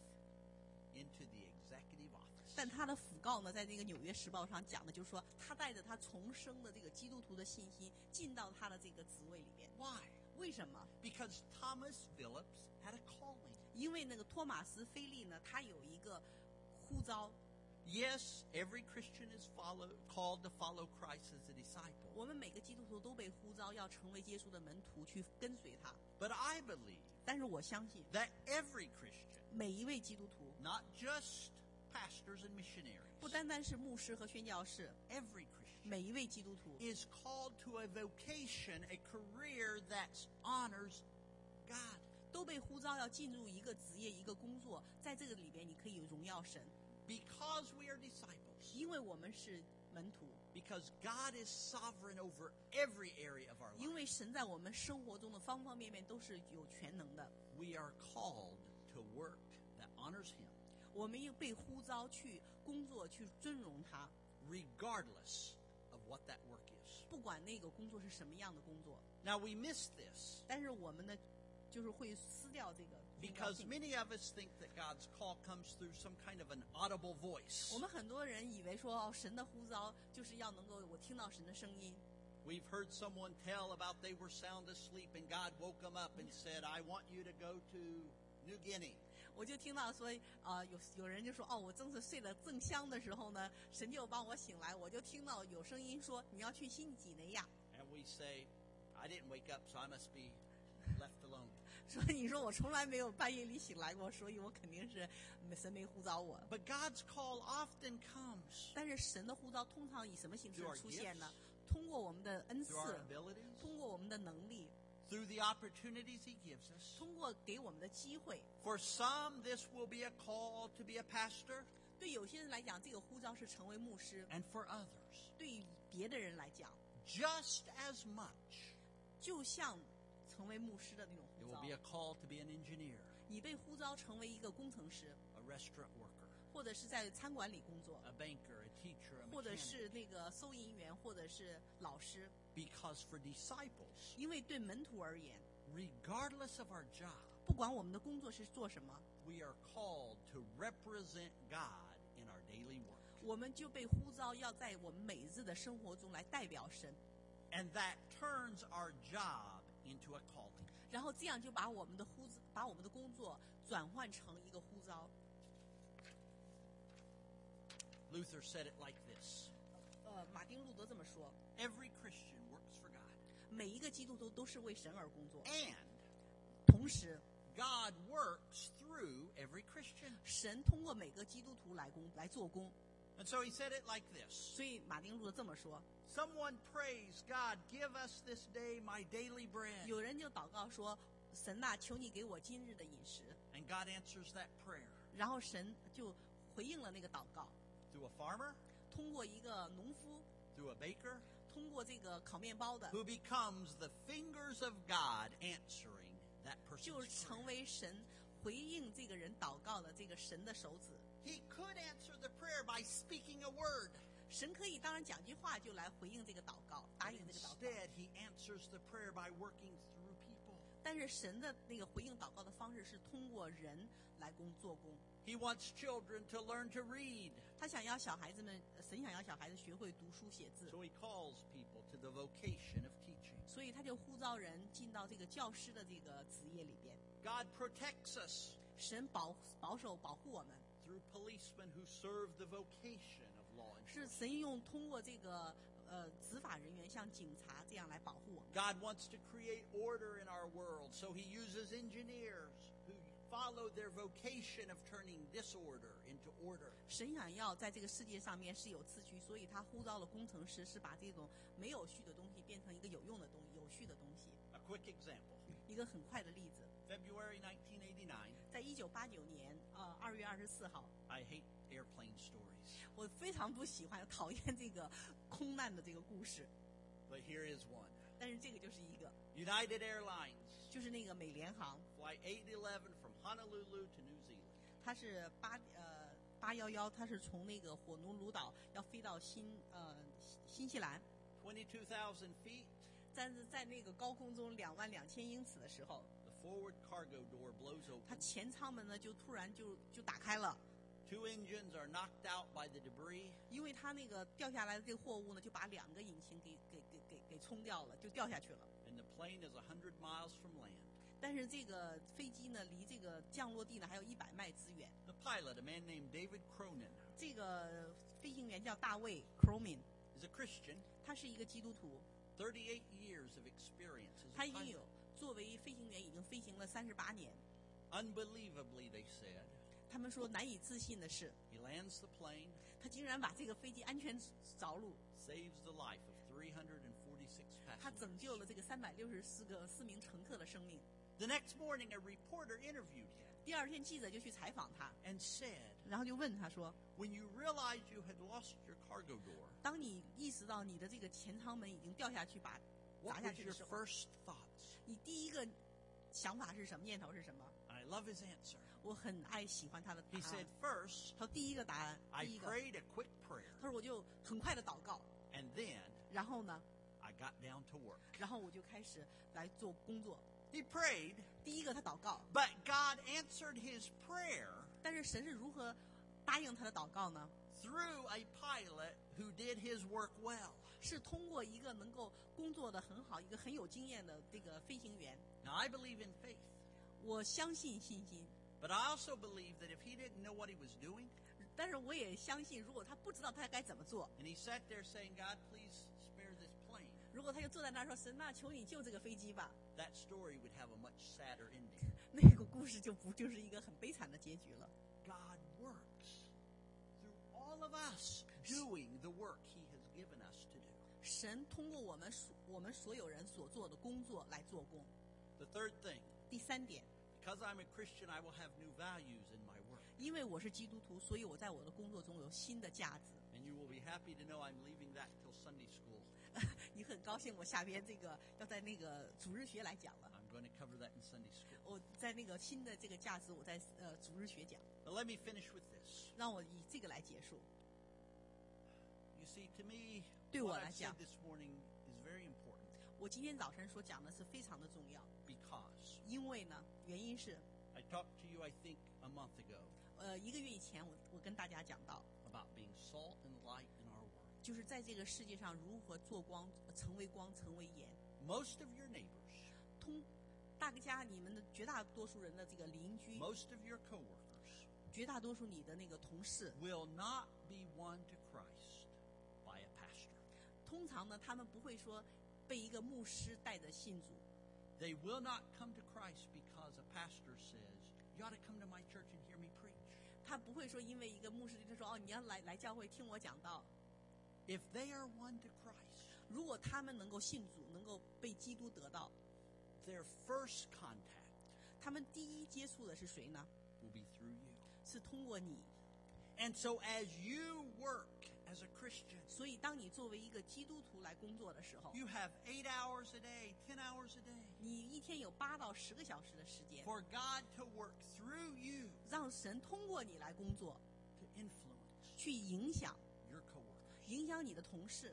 Speaker 2: into the executive office.
Speaker 1: 但他的讣告呢，在这个《纽约时报》上讲的，就是说他带着他重生的这个基督徒的信心，进到他的这个职位里面。
Speaker 2: Why?
Speaker 1: 为什么？
Speaker 2: Because Thomas Phillips had a calling.
Speaker 1: 因为那个托马斯·菲利呢，他有一个呼召。
Speaker 2: Yes, every Christian is follow, called to follow Christ as a disciple.
Speaker 1: 我们每个基督徒都被呼召要成为耶稣的门徒，去跟随他。
Speaker 2: But I believe
Speaker 1: 但是我相信，
Speaker 2: that every Christian,
Speaker 1: 每一位基督徒，
Speaker 2: not just pastors and missionaries,
Speaker 1: 不单单是牧师和宣教士，
Speaker 2: every Christian
Speaker 1: 每一位基督徒
Speaker 2: is called to a vocation, a career that honors God.
Speaker 1: 都被呼召要进入一个职业、一个工作，在这个里边你可以荣耀神，
Speaker 2: Because we are disciples,
Speaker 1: 因为我们是门徒，
Speaker 2: because God is sovereign over every area of our
Speaker 1: 因
Speaker 2: life,
Speaker 1: 为神在我们生活中的方方面面都是有全能的，
Speaker 2: we are called to work that honors Him,
Speaker 1: 我们又被呼召去工作，去尊荣他，
Speaker 2: regardless of what that work is.
Speaker 1: 不管那个工作是什么样的工作。
Speaker 2: Now, we miss this
Speaker 1: 但是我们呢，就是会撕掉这个宣教
Speaker 2: because
Speaker 1: 性。
Speaker 2: many of us think that God's call comes through some kind of an audible voice.
Speaker 1: 我们很多人以为说，哦，神的呼召就是要能够我听到神的声音。
Speaker 2: We've heard someone tell about they were sound asleep and God woke them up and said, I want you to go to New Guinea.
Speaker 1: 我就听到说，啊、有有人就说，哦，我正是睡得正香的时候呢，神就帮我醒来，我就听到有声音说，你要去新几内亚。
Speaker 2: And we say, I didn't wake up, so I must be left alone.
Speaker 1: 说你说我从来没有半夜里醒来过，所以我肯定是神没呼召我。
Speaker 2: But God's call often comes
Speaker 1: 但是神的呼召通常以什么形式
Speaker 2: through our
Speaker 1: 出现呢
Speaker 2: gifts,？
Speaker 1: 通过我们的恩
Speaker 2: through our
Speaker 1: 赐，
Speaker 2: abilities,
Speaker 1: 通过我们的能力，
Speaker 2: through the opportunities He gives us.
Speaker 1: 通过给我们的机会。
Speaker 2: For some, this will be a call to be a pastor,
Speaker 1: 对有些人来讲，这个呼召是成为牧师；
Speaker 2: and for others,
Speaker 1: 对于别的人来讲，
Speaker 2: just as much,
Speaker 1: 就像成为牧师的那种
Speaker 2: it
Speaker 1: 呼
Speaker 2: will
Speaker 1: 召
Speaker 2: be。a call to be an engineer,
Speaker 1: 你被呼召成为一个工程师，
Speaker 2: a restaurant worker,
Speaker 1: 或者是在餐馆里工作，
Speaker 2: a banker, a teacher, a
Speaker 1: 或者
Speaker 2: mechanic.
Speaker 1: 是那个收银员，或者是老师。
Speaker 2: Because for disciples,
Speaker 1: 因为对门徒而言，
Speaker 2: regardless of our job,
Speaker 1: 不管我们的工作是做什么，
Speaker 2: we are called to represent God in our daily work.
Speaker 1: 我们就被呼召要在我们每日的生活中来代表神，
Speaker 2: And that turns our job into a calling.
Speaker 1: 然后这样就把我们的呼把我们的工作转换成一个呼召。
Speaker 2: Luther said it like this:
Speaker 1: 呃，马丁路德这么说：
Speaker 2: Every Christian works for God,
Speaker 1: 每一个基督徒都是为神而工作，
Speaker 2: and
Speaker 1: 同时
Speaker 2: God works through every Christian.
Speaker 1: 神通过每个基督徒来工来做工。
Speaker 2: And so he said it like this.
Speaker 1: 所以马丁路德这么说，
Speaker 2: Someone prays, God, give us this day my daily bread.
Speaker 1: 有人就祷告说，神呐、求你给我今日的饮食。
Speaker 2: And God answers that prayer
Speaker 1: 然后神就回应了那个祷告，
Speaker 2: through a farmer,
Speaker 1: 通过一个农夫，
Speaker 2: through a baker,
Speaker 1: 通过这个烤面包的，
Speaker 2: who becomes the fingers of God answering that
Speaker 1: 就
Speaker 2: person's
Speaker 1: 成
Speaker 2: prayer.
Speaker 1: 为神回应这个人祷告的这个神的手指。
Speaker 2: He could answer the prayer by speaking a word.
Speaker 1: 神可以当然讲句话就来回应这个祷告，答
Speaker 2: But
Speaker 1: 应这个祷告。
Speaker 2: instead, he answers the prayer by working through people.
Speaker 1: 但是神的那个回应祷告的方式是通过人来工做工。
Speaker 2: He wants children to learn to read.
Speaker 1: 他想要小孩子们，神想要小孩子学会读书写字，
Speaker 2: So he calls people to the vocation of teaching.
Speaker 1: 所以他就呼召人进到这个教师的这个职业里边。
Speaker 2: God protects us
Speaker 1: 神保保守保护我们，
Speaker 2: through policemen who serve the vocation of law
Speaker 1: 是
Speaker 2: enforcement.
Speaker 1: 神用通过这个呃执法人员像警察这样来保护我们。
Speaker 2: God wants to create order in our world, so he uses engineers who follow their vocation of turning disorder into order.
Speaker 1: 神想要在这个世界上面是有秩序，所以他呼召了工程师，是把这种没有序的东西变成一个有用的东西、有序的东西。
Speaker 2: A quick example.
Speaker 1: 一个很快的例子，
Speaker 2: February nineteen eighty-nine,
Speaker 1: 在一九八九年呃二月二十四号，
Speaker 2: I hate airplane stories,
Speaker 1: 我非常不喜欢、讨厌这个空难的这个故事，
Speaker 2: but here is one.
Speaker 1: 但是这个就是一个，
Speaker 2: United Airlines,
Speaker 1: 就是那个美联航，
Speaker 2: Flight eight eleven from Honolulu to New Zealand.
Speaker 1: 它是八呃八幺幺，它是从那个火奴鲁岛要飞到新呃新西兰，
Speaker 2: twenty-two thousand feet,
Speaker 1: 但是在那个高空中两万两千英尺的时候，
Speaker 2: the forward cargo door blows
Speaker 1: 它
Speaker 2: open.
Speaker 1: 前舱门呢就突然就就打开了，
Speaker 2: Two engines are knocked out by the debris.
Speaker 1: 因为它那个掉下来的这个货物呢，就把两个引擎给给给给给冲掉了，就掉下去了。
Speaker 2: And the plane is one hundred miles from land.
Speaker 1: 但是这个飞机呢，离这个降落地呢还有一百迈之远。
Speaker 2: The pilot, a man named David Cronin,
Speaker 1: 这个飞行员叫大卫 Cromin，
Speaker 2: is a Christian,
Speaker 1: 他是一个基督徒，
Speaker 2: thirty-eight years of experience as
Speaker 1: 他
Speaker 2: a
Speaker 1: 已经
Speaker 2: pilot.
Speaker 1: 有作为飞行员已经飞行了三十八年。
Speaker 2: Unbelievably, they said,
Speaker 1: 他们说难以置信的是，
Speaker 2: he lands the plane,
Speaker 1: 他竟然把这个飞机安全着陆，
Speaker 2: saves the life of three hundred forty-six
Speaker 1: 他拯救
Speaker 2: passengers.
Speaker 1: 了这个三百六十四个四名乘客的生命。
Speaker 2: The next morning, a reporter interviewed him
Speaker 1: 第二天记者就去采访他，
Speaker 2: and said,
Speaker 1: 然后就问他说
Speaker 2: when you realized you had lost your cargo door,：“
Speaker 1: 当你意识到你的这个前舱门已经掉下去，把
Speaker 2: what
Speaker 1: 砸下
Speaker 2: was
Speaker 1: 去
Speaker 2: your
Speaker 1: 的时候，
Speaker 2: first thoughts?”
Speaker 1: 你第一个想法是什么？念头是什么？”
Speaker 2: And I love his answer.
Speaker 1: 我很爱喜欢他的答
Speaker 2: He
Speaker 1: 案
Speaker 2: said,。First,
Speaker 1: 他说第一个答案，
Speaker 2: I
Speaker 1: 第一个，
Speaker 2: prayed a quick prayer,
Speaker 1: 他说我就很快的祷告，
Speaker 2: and then
Speaker 1: 然后呢，
Speaker 2: I got down to work.
Speaker 1: 然后我就开始来做工作。
Speaker 2: He prayed,
Speaker 1: 第一个他祷告，
Speaker 2: but God answered his prayer
Speaker 1: 但是神是如何答应他的祷告呢？
Speaker 2: through a pilot who did his work well.
Speaker 1: 是通过一个能够工作的很好、一个很有经验的这个飞行员。
Speaker 2: Now, I believe in faith,
Speaker 1: 我相信信心，
Speaker 2: but I also believe that if he didn't know what he was doing,
Speaker 1: 但是我也相信，如果他不知道他该怎么做，
Speaker 2: and he sat there saying, God, please spare this plane,
Speaker 1: 如果他就坐在那儿说：“神呐，求你救这个飞机吧。
Speaker 2: that story would have a much sadder ending. ”
Speaker 1: 那个故事就不就是一个很悲惨的结局了。
Speaker 2: God works through all of us doing the work he has given us to do.
Speaker 1: 神通过我们所我们所有人所做的工作来做工。
Speaker 2: The third thing,
Speaker 1: 第三点，
Speaker 2: because I'm a Christian, I will have new values in my work.
Speaker 1: 因为我是基督徒，所以我在我的工作中有新的价值。
Speaker 2: And you will be happy to know I'm leaving that till Sunday school.
Speaker 1: 你很高兴，我下边这个要在那个主日学来讲了。
Speaker 2: I'm going to cover that in Sunday school.
Speaker 1: 我在那个新的这个价值，我在呃主日学讲。
Speaker 2: But let me finish with this.
Speaker 1: 让我以这个来结束。
Speaker 2: You see, to me,
Speaker 1: 对我
Speaker 2: what
Speaker 1: 来
Speaker 2: I've
Speaker 1: 讲
Speaker 2: said this morning is very important
Speaker 1: 我今天早晨所讲的是非常的重要，
Speaker 2: because
Speaker 1: 因为呢，原因是，
Speaker 2: I talked to you, I think, a month ago
Speaker 1: 呃，一个月以前我我跟大家讲到，
Speaker 2: about being salt and light in our world.
Speaker 1: 就是在这个世界上如何做光，成为光，成为盐。
Speaker 2: Most of your neighbors,
Speaker 1: 通，大家你们的绝大多数人的这个邻居，
Speaker 2: most of your coworkers
Speaker 1: 绝大多数你的那个同事，
Speaker 2: will not be won to Christ by a pastor.
Speaker 1: 通常呢，他们不会说被一个牧师带着信主，
Speaker 2: They will not come to Christ because a pastor says, you ought to come to my church and hear me preach.
Speaker 1: 他不会说因为一个牧师就说哦，你要来来教会听我讲道。
Speaker 2: If they are won to Christ,
Speaker 1: 如果他们能够信主，能够被基督得到，
Speaker 2: their first contact
Speaker 1: 他们第一接触的是谁呢？
Speaker 2: will be through you.
Speaker 1: 是通过你。
Speaker 2: And so as you work as a Christian,
Speaker 1: 所以当你作为一个基督徒来工作的时候，
Speaker 2: you have eight hours a day, ten hours a day
Speaker 1: 你一天有八到十个小时的时间，
Speaker 2: for God to work through you
Speaker 1: 让神通过你来工作，
Speaker 2: to influence
Speaker 1: 去影响
Speaker 2: your coworkers.
Speaker 1: 影响你的同事。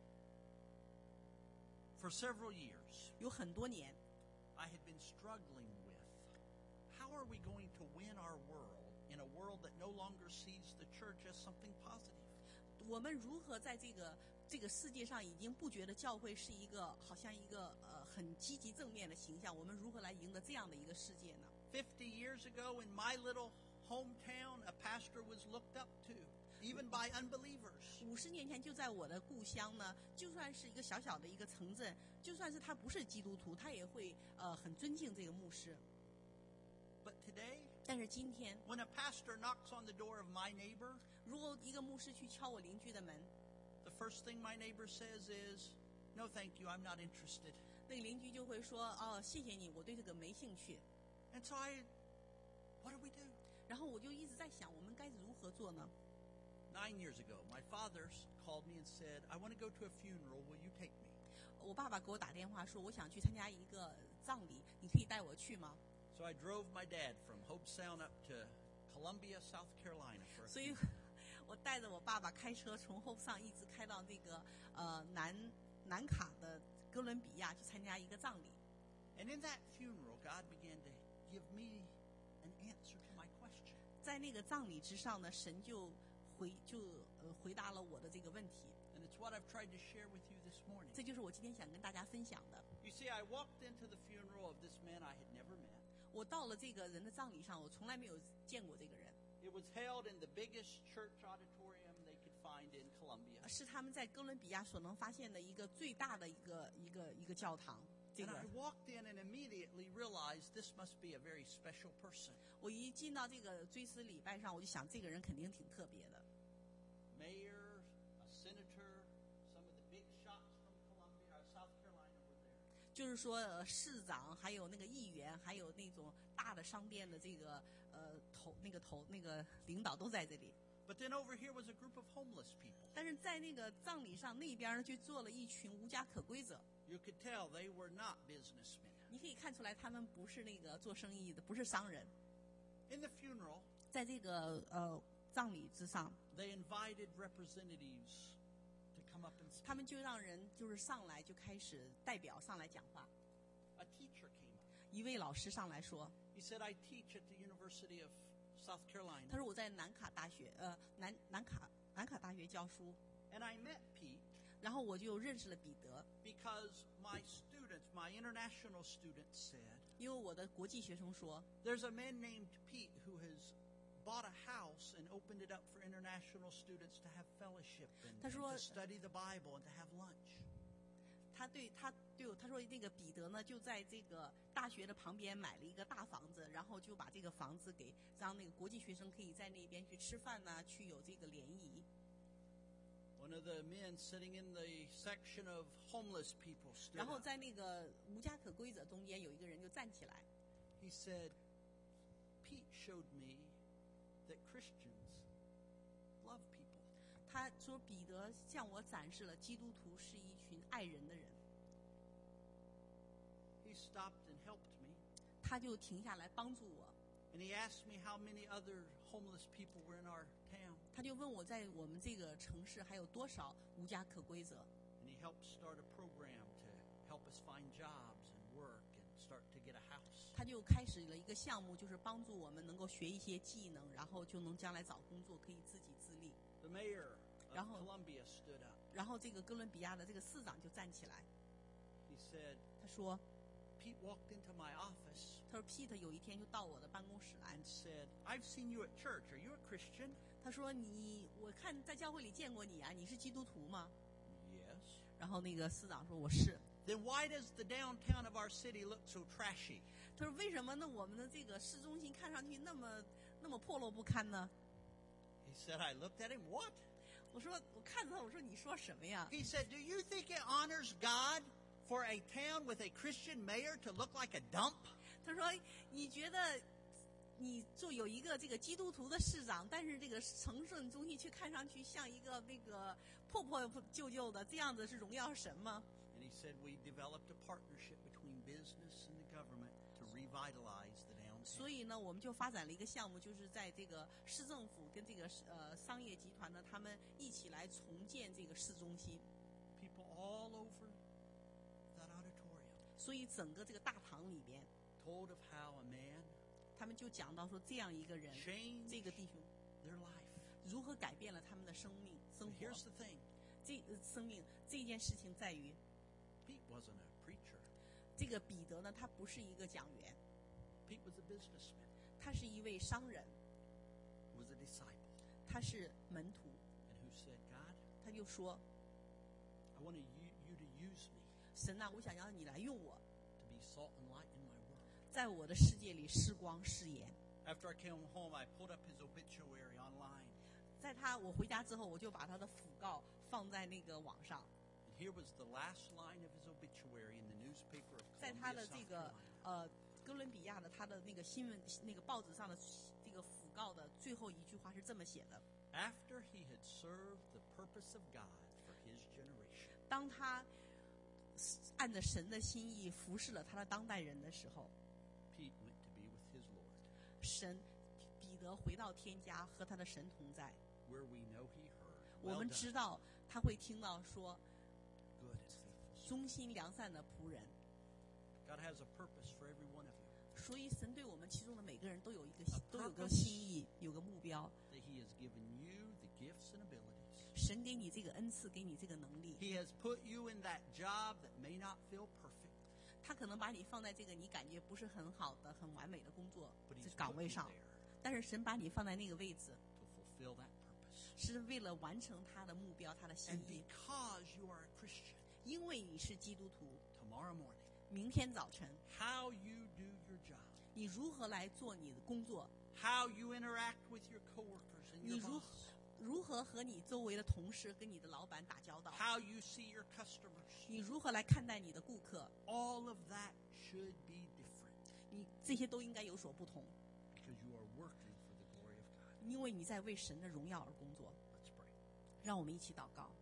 Speaker 2: For several years,
Speaker 1: 有很多年，
Speaker 2: I had been struggling with how are we going to win our world in a world that no longer sees the church as something positive?
Speaker 1: 我们如何在这个这个世界上已经不觉得教会是一个好像一个呃很积极正面的形象？我们如何来赢得这样的一个世界呢？
Speaker 2: Fifty years ago in my little hometown, a pastor was looked up to, even by unbelievers.
Speaker 1: 五十年前就在我的故乡呢，就算是一个小小的一个城镇，就算是他不是基督徒，他也会呃很尊敬这个牧师。
Speaker 2: But today,
Speaker 1: 但是今天，
Speaker 2: when a pastor knocks on the door of my neighbor,
Speaker 1: 如果一个牧师去敲我邻居的门，
Speaker 2: the first thing my neighbor says is, "No, thank you, I'm not interested."
Speaker 1: 那个邻居就会说：“哦，谢谢你，我对这个没兴趣。
Speaker 2: And so I, what do we do?" ”
Speaker 1: 然后我就一直在想，我们该如何做呢？
Speaker 2: Nine years ago, my father called me and said, "I want to go to a funeral. Will you take me?"
Speaker 1: 我爸爸给我打电话说，我想去参加一个葬礼，你可以带我去吗？
Speaker 2: So I drove my dad from Hobe Sound up to Columbia, South Carolina for a
Speaker 1: 所以
Speaker 2: funeral.
Speaker 1: 我带着我爸爸开车从后上一直开到这个呃南南卡的哥伦比亚去参加一个葬礼。
Speaker 2: And in that funeral, God began to give me an answer to my question.
Speaker 1: 在那个葬礼之上呢，神就回就呃回答了我的这个问题。
Speaker 2: And it's what I've tried to share with you this morning.
Speaker 1: 这就是我今天想跟大家分享的。
Speaker 2: You see, I walked into the funeral of this man I had never met.
Speaker 1: 我到了这个人的葬礼上，我从来没有见过这个人。
Speaker 2: It was held in the biggest church auditorium they could find in Columbia.
Speaker 1: 是他们在哥伦比亚所能发现的一个最大的一个一个一个教堂。这
Speaker 2: And
Speaker 1: 个
Speaker 2: I walked in and immediately realized this must be a very special person.
Speaker 1: 我一进到这个追思礼拜上，我就想这个人肯定挺特别的。
Speaker 2: Mayor, a senator, some of the big shots from Columbia, uh, South Carolina were there.
Speaker 1: 就是说，呃，市长还有那个议员，还有那种大的商店的这个呃头那个头那个领导都在这里。
Speaker 2: But then over here was a group of homeless people.
Speaker 1: 但是在那个葬礼上那边呢，就坐了一群无家可归者。
Speaker 2: You could tell they were not businessmen.
Speaker 1: 你可以看出来，他们不是那个做生意的，不是商人。
Speaker 2: In the funeral,
Speaker 1: 在这个呃葬礼之上，
Speaker 2: they invited representatives to come up and speak.
Speaker 1: 他们就让人就是上来就开始代表上来讲话。
Speaker 2: A teacher came up.
Speaker 1: 一位老师上来说，
Speaker 2: He said, "I teach at the University of South
Speaker 1: 他
Speaker 2: Carolina."
Speaker 1: 说我在南卡大学，呃南南卡南卡大学教书，
Speaker 2: And I met Pete
Speaker 1: 然后我就认识了彼得，
Speaker 2: because my students, my international students said,
Speaker 1: 因为我的国际学生说，
Speaker 2: there's a man named Pete who has bought a house and opened it up for international students to have fellowship and,
Speaker 1: 他说-
Speaker 2: and to study the Bible and to have lunch.
Speaker 1: 他对他对我他说那个彼得呢，就在这个大学的旁边买了一个大房子，然后就把这个房子给让那个国际学生可以在那边去吃饭呐、去有这个联谊。
Speaker 2: One of the men sitting in the section of homeless people stood
Speaker 1: 然后
Speaker 2: up.
Speaker 1: 在那个无家可归者中间有一个人就站起来，
Speaker 2: He said, Pete showed me that Christians love people.
Speaker 1: 他说彼得向我展示了基督徒是一群爱人的人，
Speaker 2: He stopped and helped me.
Speaker 1: 他就停下来帮助我，
Speaker 2: And he asked me how many other homeless people were in our town.
Speaker 1: 他就问我在我们这个城市还有多少无家可归者，
Speaker 2: And he helped start a program to help us find jobs and work and start to get a house.
Speaker 1: 他就开始了一个项目，就是帮助我们能够学一些技能，然后就能将来找工作，可以自给自立。
Speaker 2: The mayor of
Speaker 1: 然后-
Speaker 2: Columbia stood up.
Speaker 1: 然后这个哥伦比亚的这个市长就站起来，
Speaker 2: He said,
Speaker 1: 他说
Speaker 2: Pete walked into my office
Speaker 1: 他说 Pete 有一天就到我的办公室来，
Speaker 2: and said, I've seen you at church. Are you a Christian?
Speaker 1: 他说你我看在教会里见过你啊，你是基督徒吗？
Speaker 2: Yes.
Speaker 1: 然后那个市长说我是。
Speaker 2: Then why does the downtown of our city look so trashy?
Speaker 1: 他说为什么呢？我们的这个市中心看上去那么那么破落不堪呢？
Speaker 2: He said, I looked at him, what?
Speaker 1: 我说我看着他，我说你说什么呀？
Speaker 2: He said, do you think it honors God for a town with a Christian mayor to look like a dump?
Speaker 1: 他说你觉得你做有一个这个基督徒的市长，但是这个城镇中心却看上去像一个那个破破旧旧的，这样子是荣耀神吗？
Speaker 2: And he said, we developed a partnership between business and the government to revitalize the downtown.
Speaker 1: 所以呢，我们就发展了一个项目，就是在这个市政府跟这个呃商业集团呢，他们一起来重建这个市中心。
Speaker 2: People all over that auditorium
Speaker 1: 所以整个这个大堂里边，
Speaker 2: told of how a man
Speaker 1: 他们就讲到说，这样一个人，
Speaker 2: changed
Speaker 1: 这个弟兄
Speaker 2: their life.
Speaker 1: 如何改变了他们的生命生
Speaker 2: But
Speaker 1: 活。
Speaker 2: here's the thing,
Speaker 1: 这呃生命这件事情在于，
Speaker 2: Pete wasn't a preacher.
Speaker 1: 这个彼得呢，他不是一个讲员，
Speaker 2: Pete was a businessman,
Speaker 1: 他是一位商人，
Speaker 2: was a disciple,
Speaker 1: 他是门徒。
Speaker 2: and who said, God,
Speaker 1: 他就说
Speaker 2: I want you, you to use me
Speaker 1: 神啊，我想要你来用我，
Speaker 2: to be salt and light in my world.
Speaker 1: 在我的世界里施光施盐。
Speaker 2: After I came home, I pulled up his obituary online.
Speaker 1: 在他我回家之后，我就把他的讣告放在那个网上，
Speaker 2: And here was the last line of his obituary in the newspaper of
Speaker 1: 在他
Speaker 2: Columbia,
Speaker 1: 的这
Speaker 2: South
Speaker 1: 个
Speaker 2: Carolina.
Speaker 1: 呃哥伦比亚的他的那个新闻那个报纸上的这个讣告的最后一句话是这么写的：
Speaker 2: After he had served the purpose of God for his generation,
Speaker 1: 当他按着神的心意服侍了他的当代人的时候，
Speaker 2: Pete went to be with his Lord,
Speaker 1: 神彼得回到天家和他的神同在。
Speaker 2: where we know he heard,
Speaker 1: 我
Speaker 2: well
Speaker 1: 们
Speaker 2: done,
Speaker 1: 知道他会听到说
Speaker 2: good and faithful servant.
Speaker 1: 忠心良善的仆人。
Speaker 2: God has a purpose for every one of you,
Speaker 1: 所以神对我们其中的每个人都有一个
Speaker 2: A
Speaker 1: 都有个
Speaker 2: purpose
Speaker 1: 心意，有个目标。
Speaker 2: that he has given you the gifts and abilities.
Speaker 1: 神给你这个恩赐，给你这个能力，
Speaker 2: He has put you in that job that may not feel perfect,
Speaker 1: 他可能把你放在这个你感觉不是很好的、很完美的工作
Speaker 2: but
Speaker 1: 这
Speaker 2: he's
Speaker 1: 岗
Speaker 2: put
Speaker 1: 位
Speaker 2: you
Speaker 1: 上，
Speaker 2: there
Speaker 1: 但是神把你放在那个位置，
Speaker 2: to fulfill that purpose.
Speaker 1: 是为了完成他的目标、他的心
Speaker 2: And
Speaker 1: 意。
Speaker 2: because you are a Christian,
Speaker 1: 因为你是基督徒，
Speaker 2: tomorrow morning,
Speaker 1: 明天早晨
Speaker 2: how you do your job,
Speaker 1: 你如何来做你的工作，
Speaker 2: how you interact with your coworkers and
Speaker 1: 你
Speaker 2: your
Speaker 1: 如
Speaker 2: boss,
Speaker 1: 如何和你周围的同事、跟你的老板打交道，
Speaker 2: how you see your customers,
Speaker 1: 你如何来看待你的顾客，
Speaker 2: all of that should be different
Speaker 1: 你这些都应该有所不同，
Speaker 2: because you are working for the glory of God.
Speaker 1: 因为你在为神的荣耀而工作。
Speaker 2: Let's pray.
Speaker 1: 让我们一起祷告。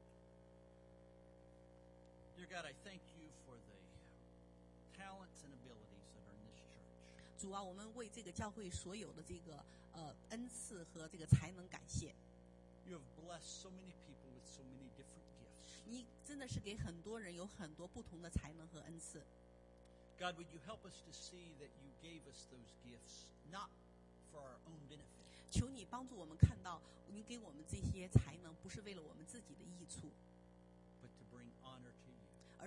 Speaker 2: Dear God, I thank you for the talents and abilities that are in this church.
Speaker 1: 主啊，我们为这个教会所有的这个呃恩赐和这个才能感谢。
Speaker 2: You have blessed so many people with so many different gifts.
Speaker 1: 你真的是给很多人有很多不同的才能和恩赐。
Speaker 2: God, would you help us to see that you gave us those gifts not for our own benefit,
Speaker 1: 求你帮助我们看到，你给我们这些才能不是为了我们自己的益处，